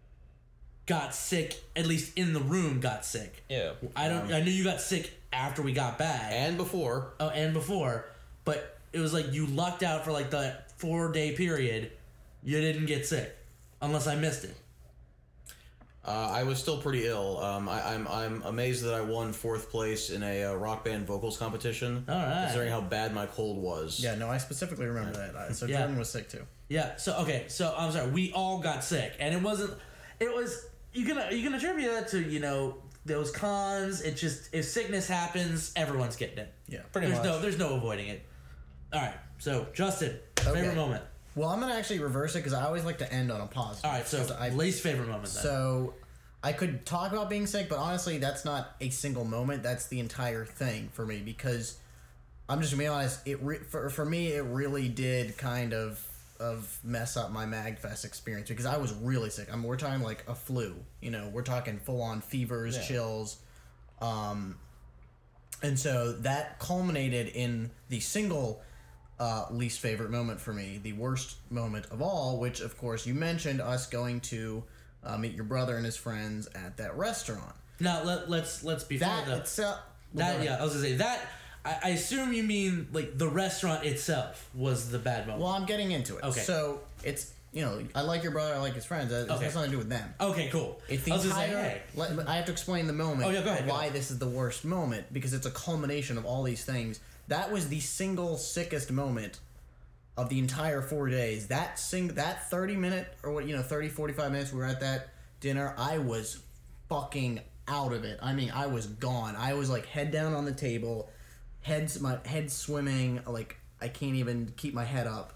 got sick. At least in the room, got sick. yeah. I don't. I knew you got sick after we got back. And before, Oh, and before, but it was like you lucked out for like the four day period. You didn't get sick, unless I missed it. uh, I was still pretty ill. Um, I, I'm I'm amazed that I won fourth place in a uh, rock band vocals competition. All right. Considering how bad my cold was. Yeah, no, I specifically remember that. Uh, So Yeah. Jordan was sick too. Yeah. So okay. So I'm sorry. We all got sick, and it wasn't. It was you can you can attribute that to you know those cons. It just if sickness happens, everyone's getting it. Yeah. Pretty there's much. no there's no avoiding it. All right. So Justin, favorite moment. Well, I'm gonna actually reverse it because I always like to end on a positive. All right. So 'Cause I, least favorite moment. Then. so I could talk about being sick, but honestly, that's not a single moment. That's the entire thing for me because I'm just gonna be honest. It re- for for me, it really did kind of of mess up my MagFest experience because I was really sick. I mean, we're talking like a flu. You know, we're talking full on fevers, chills. Um, and so that culminated in the single uh, least favorite moment for me, the worst moment of all, which of course you mentioned us going to uh, meet your brother and his friends at that restaurant. now let let's let's be fair That though. itself. That yeah, I was gonna say that. I, I assume you mean like the restaurant itself was the bad moment. Well, I'm getting into it. Okay. So it's you know I like your brother, I like his friends. It Okay. has nothing to do with them. Okay, cool. It's the I was gonna entire. say, hey. let- I have to explain the moment. Oh, yeah, go ahead, of go why ahead. this is the worst moment because it's a culmination of all these things. That was the single sickest moment of the entire four days. That sing that thirty minute or what you know thirty, forty-five minutes we were at that dinner. I was fucking out of it. I mean, I was gone. I was like head down on the table, heads my head swimming. Like I can't even keep my head up.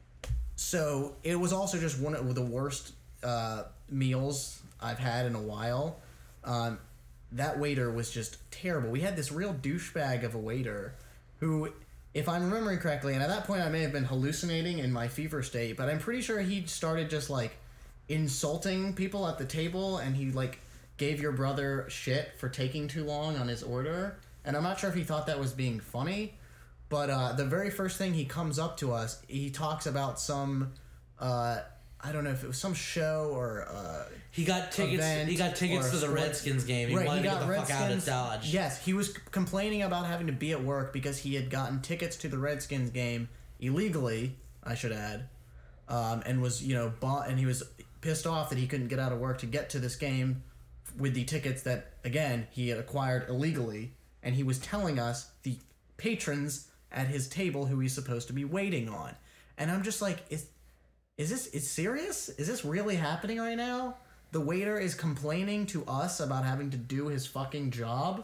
So it was also just one of the worst uh, meals I've had in a while. Um, that waiter was just terrible. We had this real douchebag of a waiter who, if I'm remembering correctly, and at that point I may have been hallucinating in my fever state, but I'm pretty sure he started just like insulting people at the table, and he like gave your brother shit for taking too long on his order. And I'm not sure if he thought that was being funny, but uh, the very first thing he comes up to us, he talks about some, uh, I don't know if it was some show or uh, He got tickets. event He got tickets or to the sport- Redskins game. He Right, wanted he to got get the fuck out of Redskins- Dodge. Yes, he was c- complaining about having to be at work because he had gotten tickets to the Redskins game illegally, I should add, um, and was you know bought, and he was pissed off that he couldn't get out of work to get to this game with the tickets that again he had acquired illegally, and he was telling us the patrons at his table who he's supposed to be waiting on, and I'm just like, is is this is serious? Is this really happening right now? The waiter is complaining to us about having to do his fucking job.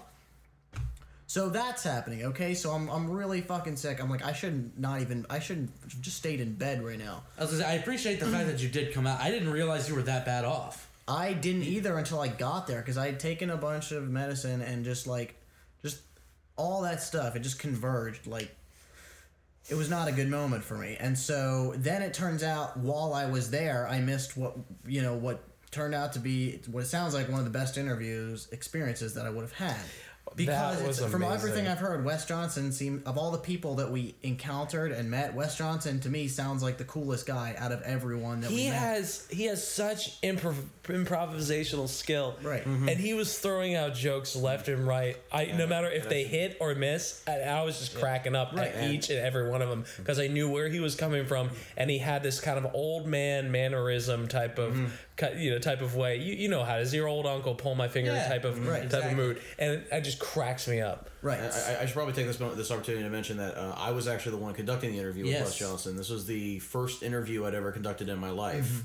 So that's happening, okay? So I'm I'm really fucking sick. I'm like, I shouldn't not even I shouldn't have just stayed in bed right now. I was gonna say, I appreciate the fact that you did come out. I didn't realize you were that bad off. I didn't either until I got there because I had taken a bunch of medicine and just like just all that stuff. It just converged. Like it was not a good moment for me. And so then it turns out while I was there, I missed what you know what turned out to be what it sounds like one of the best interviews experiences that I would have had. Because That was it's, from everything amazing. I've heard, Wes Johnson seemed, of all the people that we encountered and met, Wes Johnson to me sounds like the coolest guy out of everyone that we He met. has he has such improv- improvisational skill, Right. And he was throwing out jokes left and right. I no matter if they hit or miss, I, I was just cracking up Right. at each and every one of them because I knew where he was coming from, and he had this kind of old man mannerism type of ki- you know type of way. You you know how does your old uncle pull my finger Yeah. type of Right. type Exactly. of mood, and it, it just cracks me up. Right. I, I should probably take this moment, this opportunity to mention that uh, I was actually the one conducting the interview with Yes. Wes Johnson. This was the first interview I'd ever conducted in my life,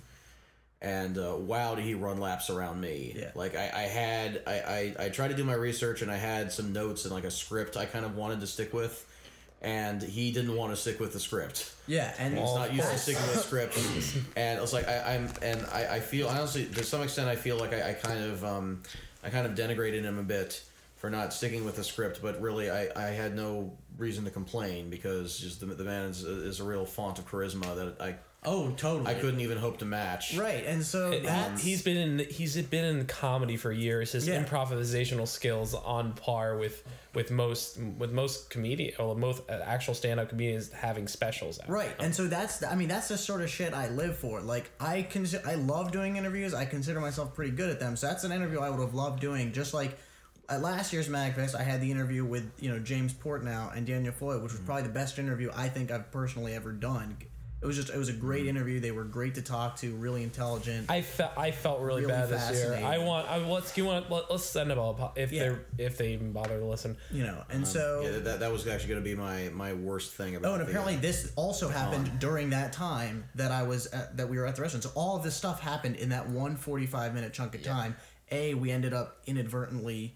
and uh, wow, did he run laps around me? Yeah. Like I, I had, I, I, I tried to do my research, and I had some notes and like a script I kind of wanted to stick with, and he didn't want to stick with the script. yeah, and He's not used to sticking with script, and it was like I, I'm, and I, I feel honestly to some extent I feel like I, I kind of, um, I kind of denigrated him a bit for not sticking with the script, but really I, I had no reason to complain because just the, the man is, is a real font of charisma that I Oh, totally. I couldn't even hope to match. right, and so And that's he's been in he's been in comedy for years. His Yeah. improvisational skills on par with with most with most comedian or most uh, actual stand up comedians having specials out. right, and so that's the, I mean that's the sort of shit I live for. Like I consider I love doing interviews. I consider myself pretty good at them. So that's an interview I would have loved doing. Just like at last year's MagFest, I had the interview with you know James Portnow and Daniel Floyd, which was probably the best interview I think I've personally ever done. It was just it was a great interview. They were great to talk to, really intelligent. I felt I felt really, Really bad this year. fascinating. I want I let's you want let, let's send them all if Yeah. they're if they even bother to listen. you know, and so Yeah, that, that was actually going to be my, my worst thing about. oh, and the, apparently uh, this also happened during that time that I was at, that we were at the restaurant. So all of this stuff happened in that one forty-five minute chunk of time. A, we ended up inadvertently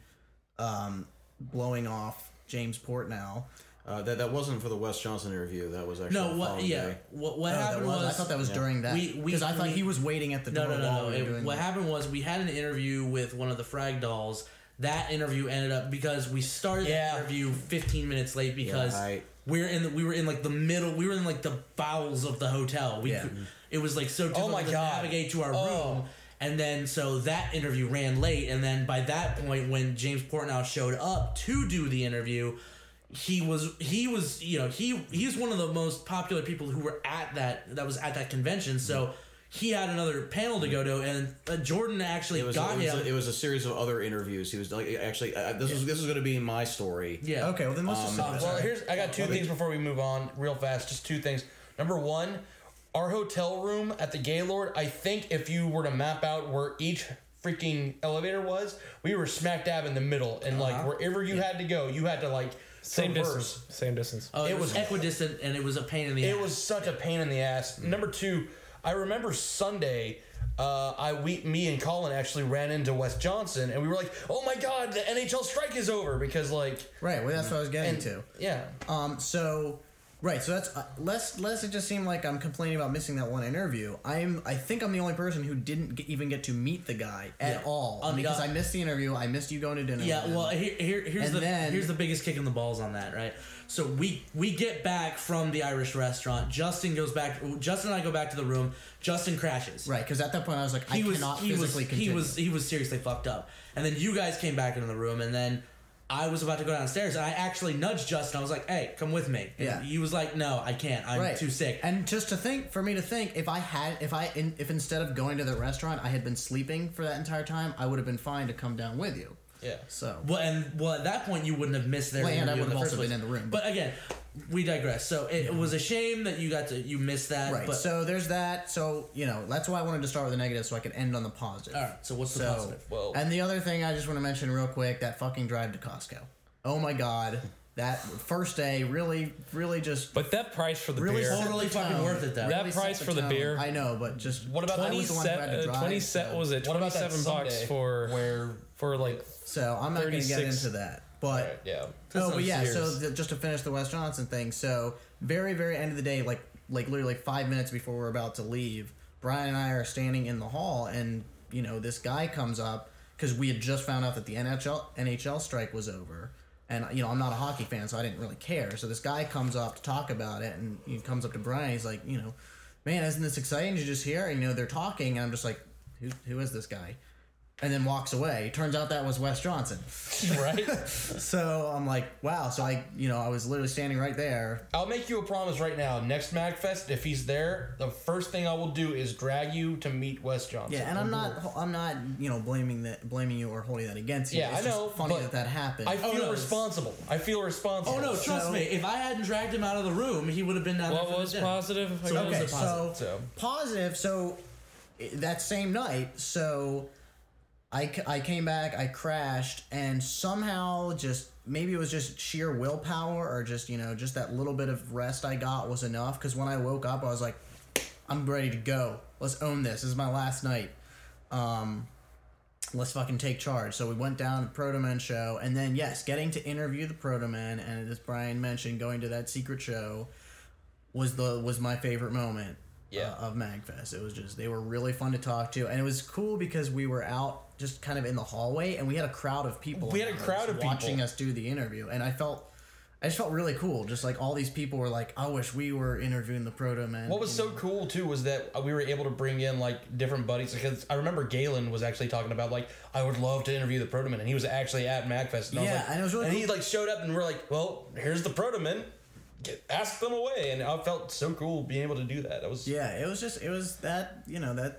um, blowing off James Portnow. uh, that that wasn't for the Wes Johnson interview. That was actually no, the what? following Yeah, day. what? What Oh, that happened was, was, I thought that was during that we- we- because I thought we- he was waiting at the No, door no, no, while no. we were It- doing what happened was we had an interview with one of the Frag Dolls. That interview ended up because we started Yeah. the interview fifteen minutes late because Yeah, I- we're in the, we were in like the middle. We were in like the bowels of the hotel. We Yeah. could, it was like so difficult my to God. navigate to our Oh. room. And then so that interview ran late. And then by that point, when James Portnow showed up to do the interview, he was he was you know he he's one of the most popular people who were at that that was at that convention. So he had another panel to go to, and uh, Jordan actually It was, got it, was him. a, it was a series of other interviews. He was like actually uh, this was this was going to be my story. yeah. Okay, well then let's just Um, say this. Well, here's I got two things before we move on, real fast. Just two things. Number one, our hotel room at the Gaylord. I think if you were to map out where each freaking elevator was, we were smack dab in the middle, and like wherever you had to go, you had to like Same traverse. distance. Same distance. Oh, it, It was, was- equidistant, and it was a pain in the It ass. was such a pain in the ass. Number two, I remember Sunday. Uh, I we me and Colin actually ran into Wes Johnson, and we were like, "Oh my God, the N H L strike is over!" Because like, Right, well that's what I was getting and, to. yeah, Um, so, right, so that's uh, less. Less it just seemed like I'm complaining about missing that one interview. I'm. I think I'm the only person who didn't get, even get to meet the guy at Yeah. all Um, because yeah. I missed the interview. I missed you going to dinner. Yeah, with him. well, here, here here's And the then- here's the biggest kick in the balls on that, right? So we we get back from the Irish restaurant. Justin goes back. Justin and I go back to the room. Justin crashes. right, because at that point I was like, I He was cannot he was physically he continue. was he was seriously fucked up. And then you guys came back into the room, and then I was about to go downstairs, and I actually nudged Justin. I was like, "Hey, come with me." And Yeah. he was like, "No, I can't. I'm right. too sick." And just to think, for me to think, if I had, if I, in, if instead of going to the restaurant, I had been sleeping for that entire time, I would have been fine to come down with you. yeah. So, Well, and well, at that point, you wouldn't have missed their Well, and I interview would in have the first also been place. in the room. But again, we digress. So it, it was a shame that you got to you missed that. right. But, So there's that. So you know, that's why I wanted to start with the negative, so I could end on the positive. all right. So what's the So, positive? Well- and the other thing I just want to mention real quick, that fucking drive to Costco. Oh my god, that first day really, really just But that price for the really beer. set Totally the fucking tone. worth it, though. That Really set price for the tone. beer. I know, but just What about I that was the one who had to twenty-seven, drive, twenty set so- was it What about that twenty-seven bucks Sunday for where? for like So I'm not going to get thirty-six into that, but Yeah. oh, but on yeah. So Sears. th- just to finish the Wes Johnson thing, so very, very end of the day, like like literally like five minutes before we're about to leave, Brian and I are standing in the hall, and you know this guy comes up because we had just found out that the N H L N H L strike was over. And, you know, I'm not a hockey fan, so I didn't really care. So this guy comes up to talk about it, and he comes up to Brian. He's like, you know, man, isn't this exciting? You're just here. And, you know, they're talking, and I'm just like, who, who is this guy? And then walks away. Turns out that was Wes Johnson. Right? So I'm like, wow. So I, you know, I was literally standing right there. I'll make you a promise right now. Next MagFest, if he's there, the first thing I will do is drag you to meet Wes Johnson. Yeah, and I'm not, I'm not, you know, blaming that, blaming you or holding that against you. Yeah, it's I know, Just funny but that that happened. I feel no, it's- responsible. I feel responsible. Oh no, trust So- me. If I hadn't dragged him out of the room, he would have been down there. What for was the dinner. positive? I So- guess? Okay, was a so, So- positive. So i- that same night, so I, c- I came back, I crashed, and somehow just maybe it was just sheer willpower or just you know just that little bit of rest I got was enough. Because when I woke up, I was like, I'm ready to go. Let's own this. This is my last night. Um, let's fucking take charge. So we went down to the Proto Men show, and then yes, getting to interview the Proto Men, and as Brian mentioned, going to that secret show was the was my favorite moment. Yeah. Uh, of MagFest. It was just they were really fun to talk to, and it was cool because we were out just kind of in the hallway, and we had a crowd of people. We had a around crowd us of watching people. us do the interview, and I felt. I just felt really cool. Just like all these people were like, I wish we were interviewing the Proto Men. What was so cool too was that we were able to bring in like different buddies because I remember Galen was actually talking about like I would love to interview the Proto Men, and he was actually at MagFest. And I was Yeah, like, and it was really and cool. he like showed up and we're like, well, here's the Proto Men. Get, ask them away, and I felt so cool being able to do that. That was Yeah, it was just it was that you know that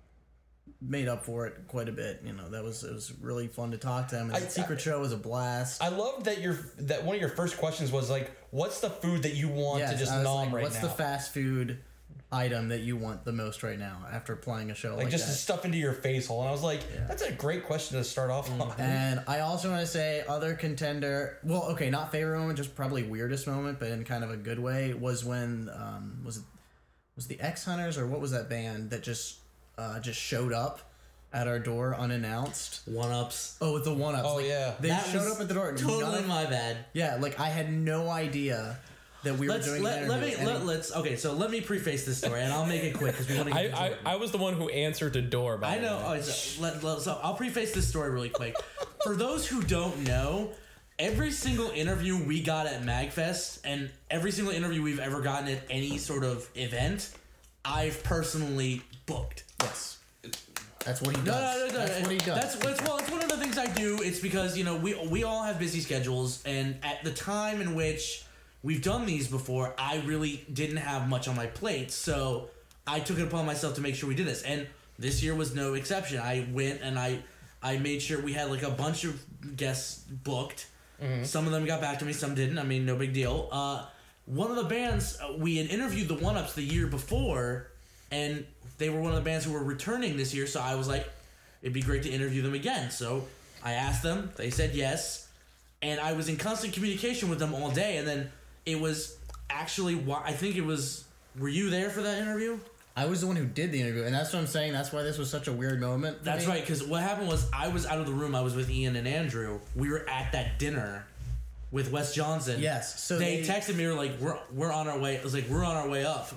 made up for it quite a bit. You know that was it was really fun to talk to him. And I- the secret show was a blast. I loved that your that one of your first questions was like, what's the food that you want Yes, to just I was nom like, right what's now? the fast food item that you want the most right now after playing a show like, like just that? stuff into your face hole, and I was like, that's a great question to start off on. And I also want to say other contender. Well, okay, not favorite moment, just probably weirdest moment, but in kind of a good way was when um, was it was the X Hunters or what was that band that just uh, just showed up at our door unannounced? One ups. Oh, the one ups. Oh, like, yeah. they That showed was up at the door. None Totally of- my bad. yeah, like I had no idea that we Let's were doing. let, an let me interview, and let, let's okay. So let me preface this story, and I'll make it quick because we want to. I, I, I was the one who answered the door. By I the know. way. Oh, so, let, let- so I'll preface this story really quick. For those who don't know, every single interview we got at MagFest, and every single interview we've ever gotten at any sort of event, I've personally booked. yes, that's what he does. No, no, no, no. That's what he does. That's, that's well, it's one of the things I do. It's because you know we we all have busy schedules, and at the time in which we've done these before, I really didn't have much on my plate, so I took it upon myself to make sure we did this, and this year was no exception. I went and I I made sure we had like a bunch of guests booked. Some of them got back to me, some didn't. I mean, no big deal. Uh, one of the bands uh, we had interviewed the One Ups the year before, and they were one of the bands who were returning this year. So I was like, it'd be great to interview them again. So I asked them, they said yes, and I was in constant communication with them all day. And then it was actually, why I think it was. Were you there for that interview? I was the one who did the interview, and that's what I'm saying. That's why this was such a weird moment. for That's me. right, because what happened was I was out of the room. I was with Ian and Andrew. We were at that dinner with Wes Johnson. Yes, so they, they- texted me. Were like, "We're we're on our way." It was like, "We're on our way up."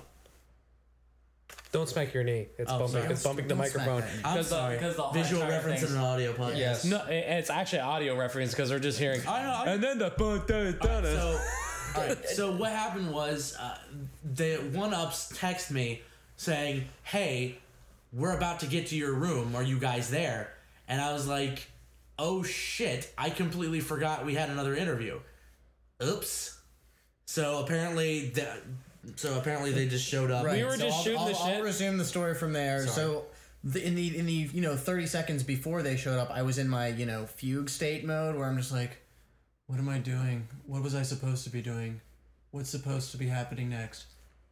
Don't smack your knee. It's Oh, bumping. sorry. It's bumping the Don't smack microphone. that knee. I'm 'Cause the- sorry. 'cause the Visual entire reference thing's- in an audio podcast. Yes. No, it- it's actually audio reference because they're just hearing. I know, I- and then the. So, all right. So what happened was, uh, the One Ups text me saying, "Hey, we're about to get to your room. Are you guys there?" And I was like, "Oh shit! I completely forgot we had another interview. Oops." So apparently, the, so apparently they just showed up. Right. We were so just I'll, shooting I'll, the I'll shit. resume the story from there. So, the, in the in the you know thirty seconds before they showed up, I was in my you know fugue state mode where I'm just like, what am I doing? What was I supposed to be doing? What's supposed to be happening next?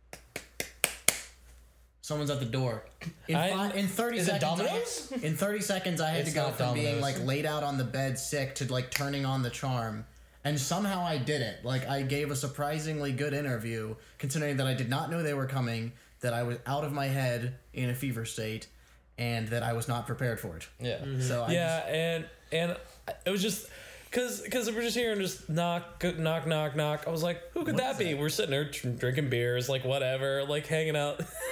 Someone's at the door. In, I- fi- in thirty Is it seconds, I- Domino's? in thirty seconds, I had It's to go not from being Domino's. like laid out on the bed sick to like turning on the charm. And somehow I did it. Like I gave a surprisingly good interview, considering that I did not know they were coming, that I was out of my head in a fever state, and that I was not prepared for it. Yeah. So I Yeah, and and it was just because because we're just hearing just knock knock knock knock. I was like, who could that be? We're sitting there dr- drinking beers, like whatever, like hanging out.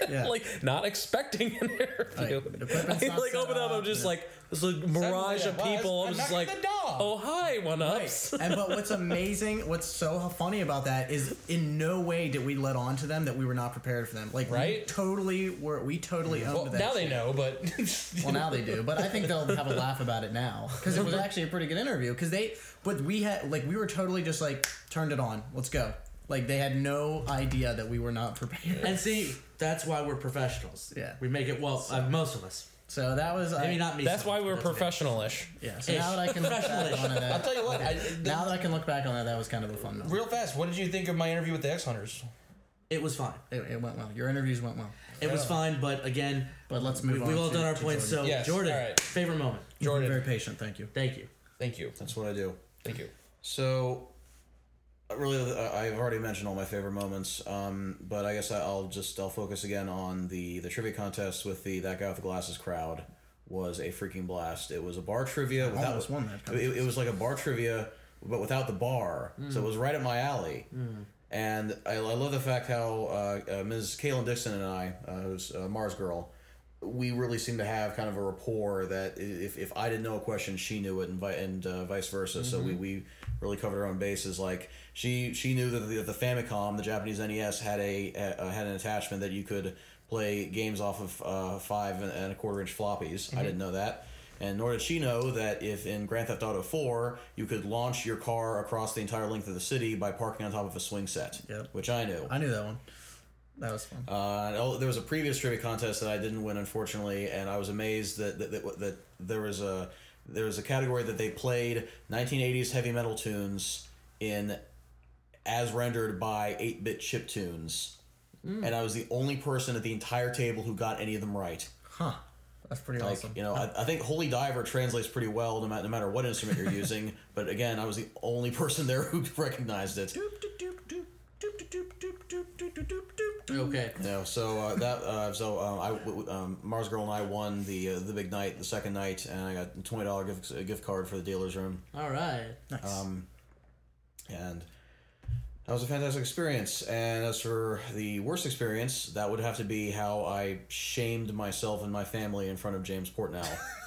Yeah. like not expecting an interview. Right. The equipment's I not like set open up. I'm up, just yeah. like this like mirage of Suddenly, people. I'm I'm just knocking like, the door. oh hi, one ups. And but what's amazing, what's so funny about that is in no way did we let on to them that we were not prepared for them. Like we Right? totally were. We totally owned Well, that. now they shit. know, but Well, now they do, but I think they'll have a laugh about it now because it was actually a pretty good interview. Because they, but we had like we were totally just like turned it on. Let's go. Like they had no idea that we were not prepared. And see, that's why we're professionals. Yeah. We make it well. Uh, most of us. So that was Maybe I, not me. that's so why much, we're but that's okay. professional-ish. Yeah. So now that I can look back Professional-ish. on it, I'll tell you what. I, now that I can look back on that, that was kind of a fun moment. real fast, what did you think of my interview with the X Hunters? It was fine. It, it went well. Your interviews went well. It was fine, but again, But let's we, move on. we've all to- done our to points. Jordan. So, Yes, Jordan, all right. favorite moment. You've been Jordan. very patient. Thank you. Thank you. Thank you. That's what I do. Thank you. So, uh, really, uh, I've already mentioned all my favorite moments, um, but I guess I- I'll just I'll focus again on the the trivia contest with the that guy with the glasses crowd was a freaking blast. It was a bar trivia without almost won that contest. It, it was like a bar trivia, but without the bar, so it was right up my alley. And I, I love the fact how uh, uh, Miz Kaylin Dixon and I, uh, who's uh, Mars Girl, we really seem to have kind of a rapport that if, if I didn't know a question, she knew it, and, vi- and uh, vice versa. So we, we really covered our own bases. Like she she knew that the, the Famicom, the Japanese N E S, had a uh, had an attachment that you could play games off of uh, five and, and a quarter inch floppies. I didn't know that. And nor did she know that if in Grand Theft Auto four, you could launch your car across the entire length of the city by parking on top of a swing set, Yep. which I knew. I knew that one. That was fun. Uh, oh, there was a previous trivia contest that I didn't win, unfortunately, and I was amazed that that, that, that there was a there was a category that they played nineteen eighties heavy metal tunes in as rendered by eight bit chip tunes, and I was the only person at the entire table who got any of them right. Huh. That's pretty Like, awesome. you know, I, I think Holy Diver translates pretty well no matter, no matter what instrument you're using, but again, I was the only person there who recognized it. Okay. You know, so uh, that uh, so um, I um, Mars Girl and I won the uh, the big night, the second night, and I got a twenty dollar gift a gift card for the dealer's room. All right. Nice. Um, and that was a fantastic experience. And as for the worst experience, that would have to be how I shamed myself and my family in front of James Portnow.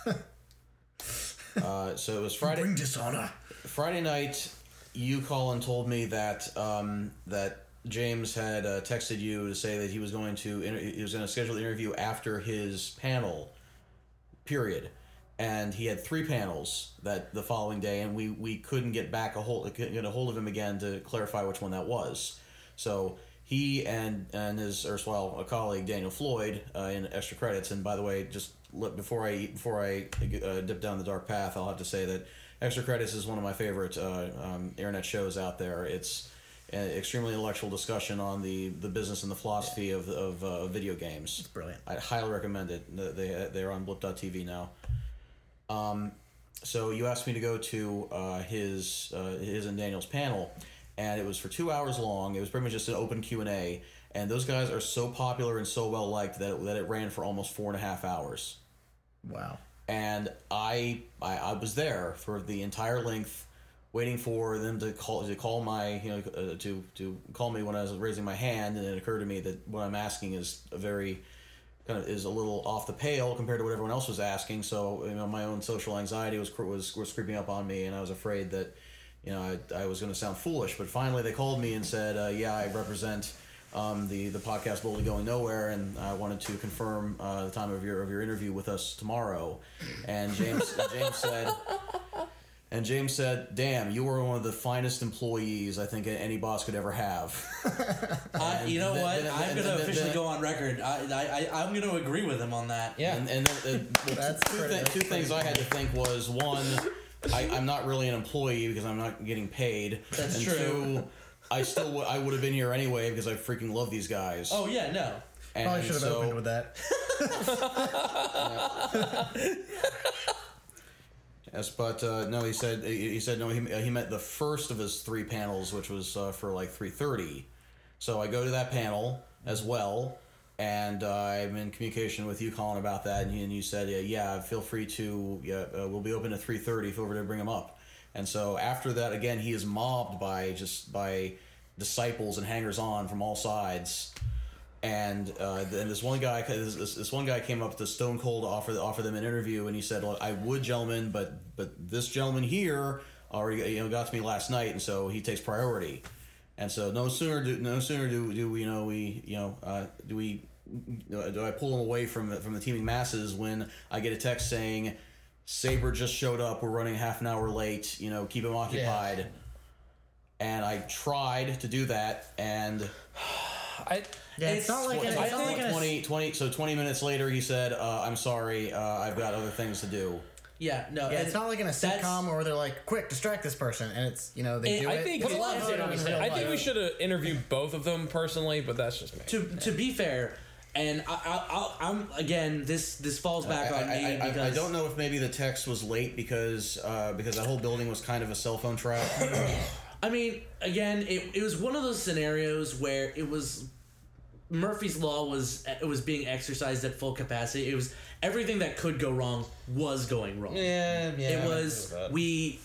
uh, so it was Friday. Bring dishonor. Friday night, you, Colin, told me that um, that James had uh, texted you to say that he was going to inter- he was going to schedule the interview after his panel. Period. And he had three panels that the following day, and we, we couldn't get back a hold get a hold of him again to clarify which one that was. So he and and his erstwhile colleague Daniel Floyd uh, in Extra Credits. And by the way, just look, before I before I uh, dip down the dark path, I'll have to say that Extra Credits is one of my favorite uh, um, internet shows out there. It's an extremely intellectual discussion on the, the business and the philosophy of of uh, video games. It's brilliant. I highly recommend it. They they're on blip dot t v now. Um, so you asked me to go to uh, his uh, his and Daniel's panel, and it was for two hours long. It was pretty much just an open Q and A, and those guys are so popular and so well liked that it, that it ran for almost four and a half hours. Wow. And I, I I was there for the entire length, waiting for them to call to call my you know uh, to to call me when I was raising my hand, and it occurred to me that what I'm asking is a very kind of is a little off the pale compared to what everyone else was asking. So you know my own social anxiety was was was creeping up on me, and I was afraid that you know I, I was going to sound foolish. But finally they called me and said, uh, yeah, I represent um, the the podcast Boldly Going Nowhere, and I wanted to confirm uh, the time of your of your interview with us tomorrow. And James James said. And James said, "Damn, you were one of the finest employees I think any boss could ever have." Uh, you know then- what? then- I'm then- gonna then- officially then- go on record. I, I, I, I'm gonna agree with him on that. Yeah. And, and then, uh, well, That's two, pretty- thi- that's two things I had to think was one, I, I'm not really an employee because I'm not getting paid. That's and true. Two, I still w- I would have been here anyway because I freaking love these guys. Oh yeah, no. and Probably should have so, opened with that. Yes, but uh, no, he said he he said no. He he met the first of his three panels, which was uh, for like three thirty. So I go to that panel as well, and uh, I'm in communication with you, Colin, about that. And you, and you said, yeah, yeah, feel free to. Yeah, uh, we'll be open at three thirty. Feel free to bring him up. And so after that, again, he is mobbed by just by disciples and hangers on from all sides. And uh, then this one guy, this, this, this one guy came up to Stone Cold to offer offer them an interview, and he said, "Look, I would, gentlemen, but but this gentleman here already you know got to me last night, and so he takes priority." And so no sooner do no sooner do do we you know we you know uh, do we do I pull him away from the, from the teaming masses when I get a text saying, "Sabre just showed up. We're running half an hour late. You know, keep him occupied." Yeah. And I tried to do that, and. I, yeah, it's, it's not like it's I not think like twenty, twenty, so twenty minutes later he said, uh, "I'm sorry, uh, I've got other things to do." Yeah, no, yeah, it's not like in a sitcom where they're like, "Quick, distract this person," and it's you know they it, do I it. think Put a lot it, of it on his I life. think we should have interviewed both of them personally, but that's just me. To to be fair, and I, I, I, I'm again this this falls back I, on I, me I, because I don't know if maybe the text was late because uh, because that whole building was kind of a cell phone trap. I mean, again, it it was one of those scenarios where it was. Murphy's Law was it was being exercised at full capacity. It was everything that could go wrong was going wrong. Yeah, yeah. It was we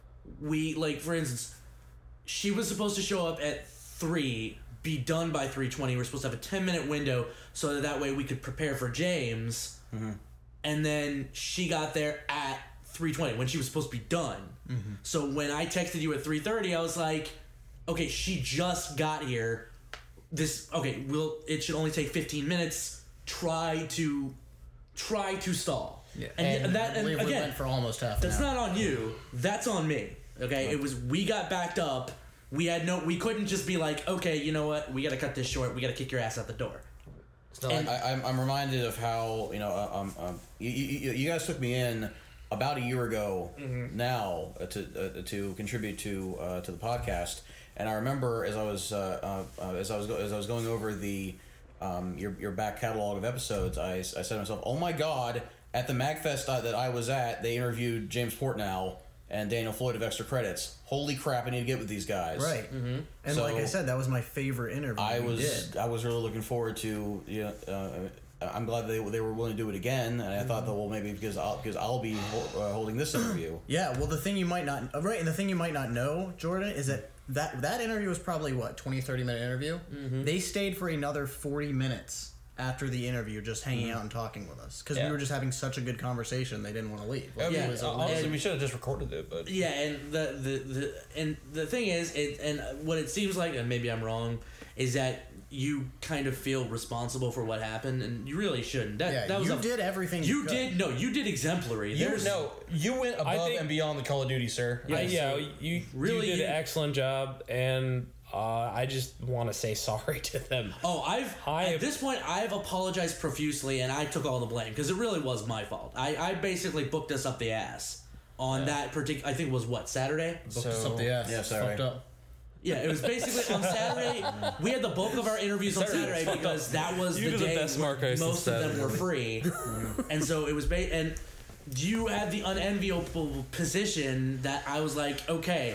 we like for instance, she was supposed to show up at three, be done by three twenty. We're supposed to have a ten minute window so that that way we could prepare for James. Mm-hmm. And then she got there at three twenty when she was supposed to be done. Mm-hmm. So when I texted you at three thirty, I was like, okay, she just got here. This okay. Will it should only take fifteen minutes. Try to, try to stall. Yeah, and, and that and we again, went for almost half. that's an hour. not on you. That's on me. Okay, it was we got backed up. We had no. We couldn't just be like, okay, you know what? We got to cut this short. We got to kick your ass out the door. So and, I, I'm I'm reminded of how you know um, um you, you, you guys took me in about a year ago mm-hmm. now uh, to uh, to contribute to uh, to the podcast. And I remember as I was uh, uh, as I was go- as I was going over the um, your your back catalog of episodes, I, I said to myself, "Oh my God!" At the MagFest that I was at, they interviewed James Portnow and Daniel Floyd of Extra Credits. Holy crap! I need to get with these guys. Right. Mm-hmm. And so like I said, that was my favorite interview. I we was did. I was really looking forward to you know. Uh, I'm glad they they were willing to do it again, and I mm-hmm. thought that well maybe because I'll because I'll be uh, holding this interview. Yeah. Well, the thing you might not right, and the thing you might not know, Jordan, is that. That that interview was probably, what, twenty, thirty minute interview? Mm-hmm. They stayed for another forty minutes after the interview just hanging mm-hmm. out and talking with us. Because yeah. we were just having such a good conversation, they didn't want to leave. Like, yeah, it was honestly, we should have just recorded it. But yeah, and the, the, the, and the thing is, it, and what it seems like, and maybe I'm wrong, is that you kind of feel responsible for what happened, and you really shouldn't. That, yeah, that was you a, did everything you, you did. No, you did exemplary. You There's, no, you went above think, and beyond the Call of Duty, sir. Yeah, I, yeah you really you did you, an excellent job, and uh, I just want to say sorry to them. Oh, I've I, at this point I've apologized profusely, and I took all the blame because it really was my fault. I, I basically booked us up the ass on yeah. that particular. I think it was what Saturday. Booked so, us up the ass. Yeah, sorry. Fucked up. Yeah, it was basically on Saturday. We had the bulk of our interviews on Saturday because that was you the the day best Marcos most of them were free, and so it was. Ba- and you had the unenviable position that I was like, okay,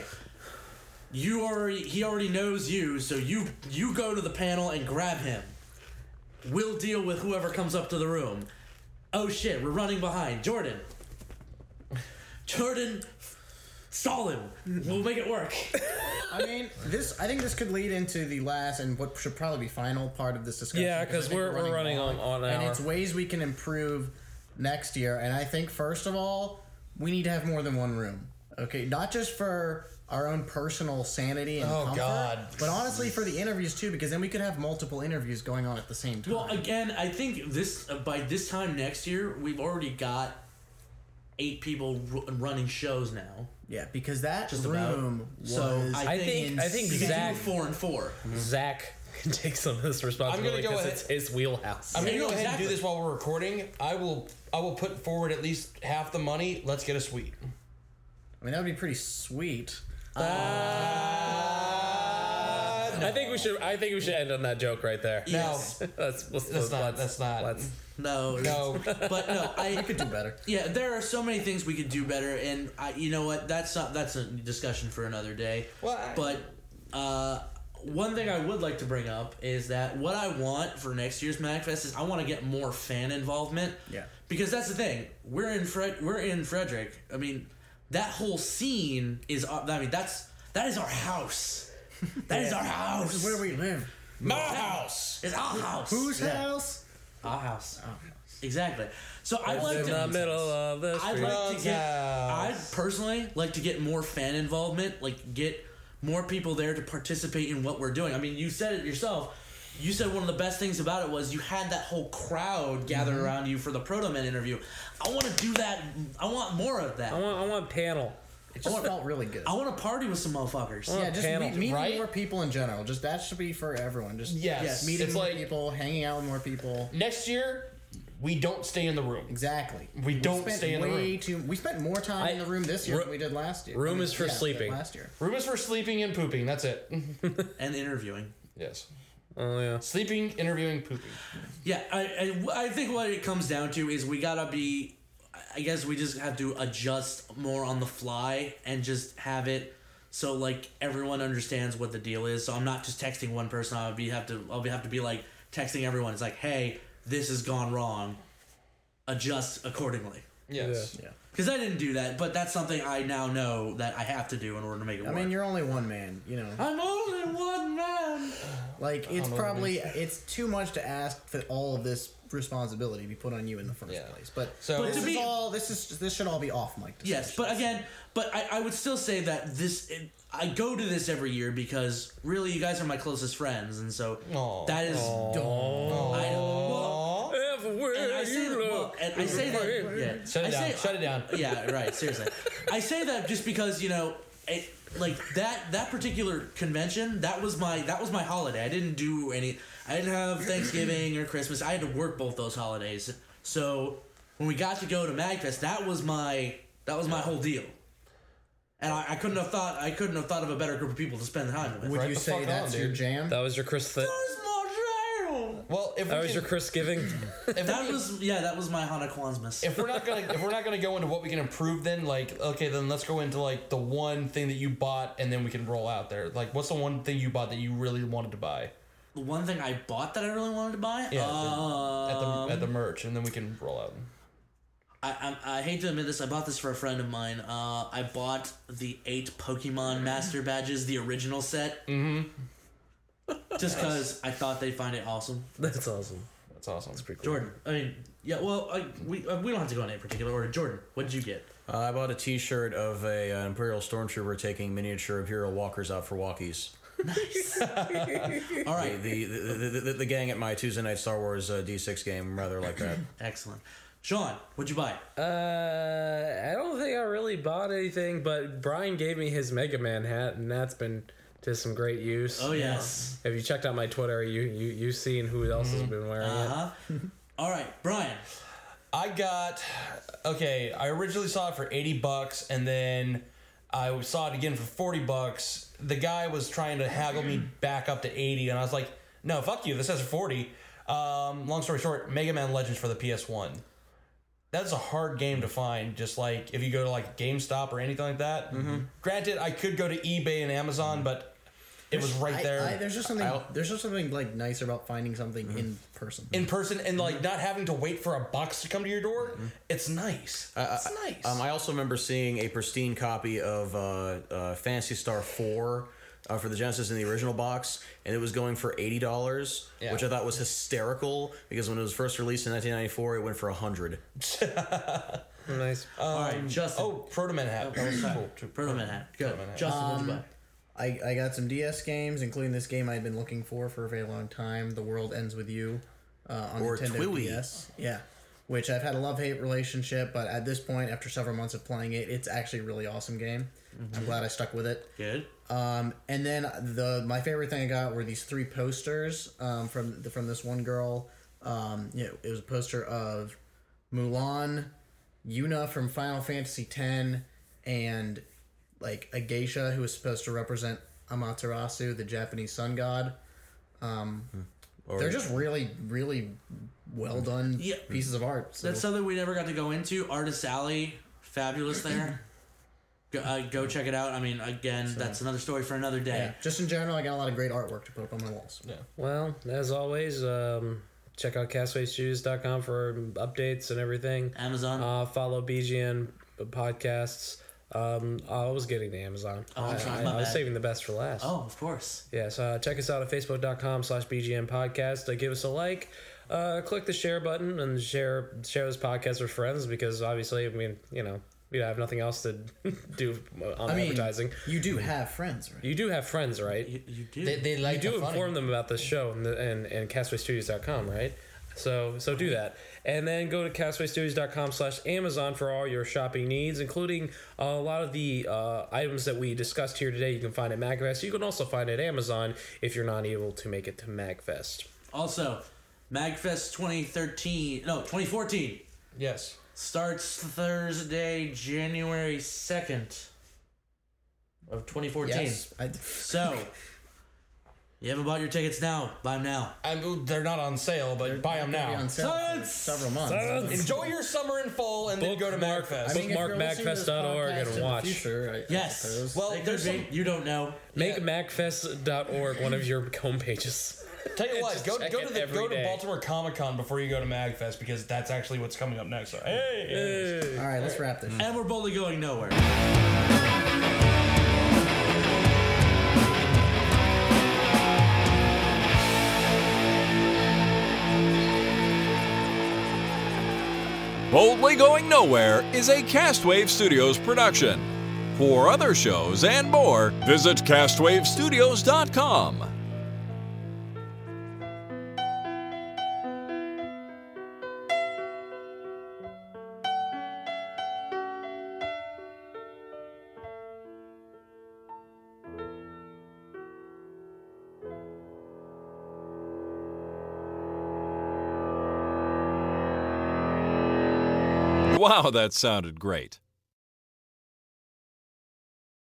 you already he already knows you, so you you go to the panel and grab him. We'll deal with whoever comes up to the room. Oh shit, we're running behind. Jordan. Jordan. Stall him. We'll make it work. I mean, this. I think this could lead into the last and what should probably be final part of this discussion. Yeah, because we're, we're running, running on, on an and hour. it's ways we can improve next year. And I think first of all, we need to have more than one room. Okay, not just for our own personal sanity and oh, comfort, God. but honestly for the interviews too, because then we could have multiple interviews going on at the same time. Well, again, I think this uh, by this time next year, we've already got eight people r- running shows now. Yeah, because that Just room about. was. So I think I think Zach four and four. Zach can take some of this responsibility go because ahead. it's his wheelhouse. I'm gonna Yeah, go ahead exactly. and do this while we're recording. I will I will put forward at least half the money. Let's get a suite. I mean, that would be pretty sweet. Uh, I think we should. I think we should end on that joke right there. Yes. No, that's let's, that's not. let's, That's not. let's, No, No. but no, I I could do better. Yeah, there are so many things we could do better, and I, you know what? That's not that's a discussion for another day. Well, I- but uh, one thing I would like to bring up is that what I want for next year's MagFest is I want to get more fan involvement. Yeah. Because that's the thing. We're in Fred. We're in Frederick. I mean, that whole scene is. I mean, that's that is our house. That is our house. This is where we live. My house. It's our house. Whose Yeah. house? Our house. Exactly. So I like in to. the middle of the I'd street. like to get. I House. personally like to get more fan involvement. Like get more people there to participate in what we're doing. I mean, you said it yourself. You said one of the best things about it was you had that whole crowd gather Mm-hmm. around you for the Proto Man interview. I want to do that. I want more of that. I want, I want panel. It just felt really good. I want to party with some motherfuckers. want Yeah, just panel, meet, meeting right? more people in general. Just that should be for everyone. Just Yes. Yes. meeting It's more like- people, hanging out with more people. Next year, we don't stay in the room. Exactly. We don't spent stay in the way room. Too. We spent more time I- in the room this year Ro- than we did last year. room is for yeah, sleeping. Last year. Room is for sleeping and pooping. That's it. And interviewing. Yes. Oh yeah. Sleeping, interviewing, pooping. Yeah, I, I, I think what it comes down to is we gotta be. I guess we just have to adjust more on the fly and just have it so like everyone understands what the deal is. So I'm not just texting one person. I'll be have to I'll be have to be like texting everyone. It's like, hey, this has gone wrong. Adjust accordingly. Yes. Yeah. Because I didn't do that, but that's something I now know that I have to do in order to make it I work. mean, you're only one man. You know, I'm only one man. like it's know what it probably it's too much to ask that all of this responsibility be put on you in the first Yeah. place. But So- this But to is be- all. This is this should all be off mic. Yes, but again, but I, I would still say that this it, I go to this every year because really you guys are my closest friends, and so Aw. that is. I, well, Everywhere and I say you that, well, look. and I say that. Yeah, Shut it I down. say- Shut it down. Yeah, right. Seriously, I say that just because you know, it, like that that particular convention, that was my that was my holiday. I didn't do any. I didn't have Thanksgiving or Christmas. I had to work both those holidays. So when we got to go to MagFest, that was my that was my whole deal. And I, I couldn't have thought I couldn't have thought of a better group of people to spend the time with. would Right you the say fuck that's on, your dude. jam? That was your Chris. Th- Where's my jam? Well, if that we was can, your Chris giving. if, That we, was yeah, that was my Hana Kwanzmas. if we're not gonna if we're not gonna go into what we can improve, then like okay, then let's go into like the one thing that you bought, and then we can roll out there. Like, what's the one thing you bought that you really wanted to buy? The one thing I bought that I really wanted to buy. Yeah, um, at the at the merch, and then we can roll out. I, I I hate to admit this. I bought this for a friend of mine. Uh, I bought the eight Pokemon Master Badges, the original set. Mm-hmm. Just because I thought they'd find it awesome. That's awesome. That's awesome. That's pretty cool. Jordan, I mean, yeah. Well, I, we uh, we don't have to go in any particular order. Jordan, what did you get? Uh, I bought a T-shirt of a uh, Imperial Stormtrooper taking miniature Imperial walkers out for walkies. Nice. All right. The the, the, the the gang at my Tuesday night Star Wars uh, D six game rather like that. Excellent. Sean, what'd you buy? Uh, I don't think I really bought anything, but Brian gave me his Mega Man hat, and that's been to some great use. Oh yes. If you checked out my Twitter, you you you've seen who else has been wearing Uh huh. All right, Brian. I got okay. I originally saw it for eighty bucks, and then I saw it again for forty bucks. The guy was trying to haggle me back up to eighty, and I was like, "No, fuck you. This has forty." Um, long story short, Mega Man Legends for the P S one. That's a hard game to find. Just like if you go to like GameStop or anything like that. Mm-hmm. Granted, I could go to eBay and Amazon, but it was right I- there. I, there's just something. I'll- there's just something like nicer about finding something in person. in person and like not having to wait for a box to come to your door. It's nice. It's nice. Um, I also remember seeing a pristine copy of uh, uh, Phantasy Star four uh, for the Genesis in the original box, and it was going for eighty dollars, Yeah. which I thought was hysterical because when it was first released in nineteen ninety-four, it went for a hundred. it. Nice. All right, Justin. oh, Proto Man hat. That was cool. too. Proto Man hat. Good. Proto Man hat. Justin, what'd you buy? I, I got some D S games, including this game I've been looking for for a very long time, The World Ends With You, uh, on Or Nintendo Twiwi. D S. Yeah, which I've had a love-hate relationship, but at this point, after several months of playing it, it's actually a really awesome game. I'm glad I stuck with it. Good. Um, and then the my favorite thing I got were these three posters um, from the, from this one girl. Um, you know, it was a poster of Mulan, Yuna from Final Fantasy X, and like a geisha who was supposed to represent Amaterasu, the Japanese sun god. Um, Or, they're just really, really well done Yeah. pieces of art. So. That's something we never got to go into. Artist Alley, fabulous there. Go, uh, go check it out. I mean, again, that's another story for another day. yeah, just in general, I got a lot of great artwork to put up on my walls. Yeah. Well, as always, um, check out castaway studios dot com for updates and everything. Amazon. Uh, follow B G N podcasts Um, I was getting to Amazon. Oh, I'm I, sorry, I, my I was bad. saving the best for last. Oh, of course. Yes, uh, check us out at facebook.com slash BGM podcast. Uh, give us a like. Uh, click the share button and share share this podcast with friends because obviously, I mean, you know, we have nothing else to do on I mean, advertising. you do have friends, right? You do have friends, right? You, you do. They, they like You do the funny. inform them about this show and, the, and, and castaway studios dot com, right? So so do that. And then go to castaway studios dot com slash Amazon for all your shopping needs, including uh, a lot of the uh, items that we discussed here today. You can find at MagFest. You can also find at Amazon if you're not able to make it to MagFest. Also, MagFest twenty thirteen, no, twenty fourteen Yes. starts Thursday, January second of twenty fourteen. Yes. I, So, you haven't bought your tickets now, buy them now. I'm, they're not on sale, but buy them Be now. on sale for Science! several months. Science! Enjoy your summer and fall, and then go to Bookmark- MagFest. I mean, if Bookmark you're listening to this magfest dot org podcast and in the watch. future, I- I Yes. suppose. well, They there's could some. be. You don't know. Make Yeah. magfest dot org one of your homepages. Tell you what, Just go check go it to the, every go to day. Baltimore Comic Con before you go to MagFest because that's actually what's coming up next. So, hey. Hey. All right, let's wrap this. And we're boldly going nowhere. Boldly Going Nowhere is a Castwave Studios production. For other shows and more, visit cast wave studios dot com. Wow, that sounded great.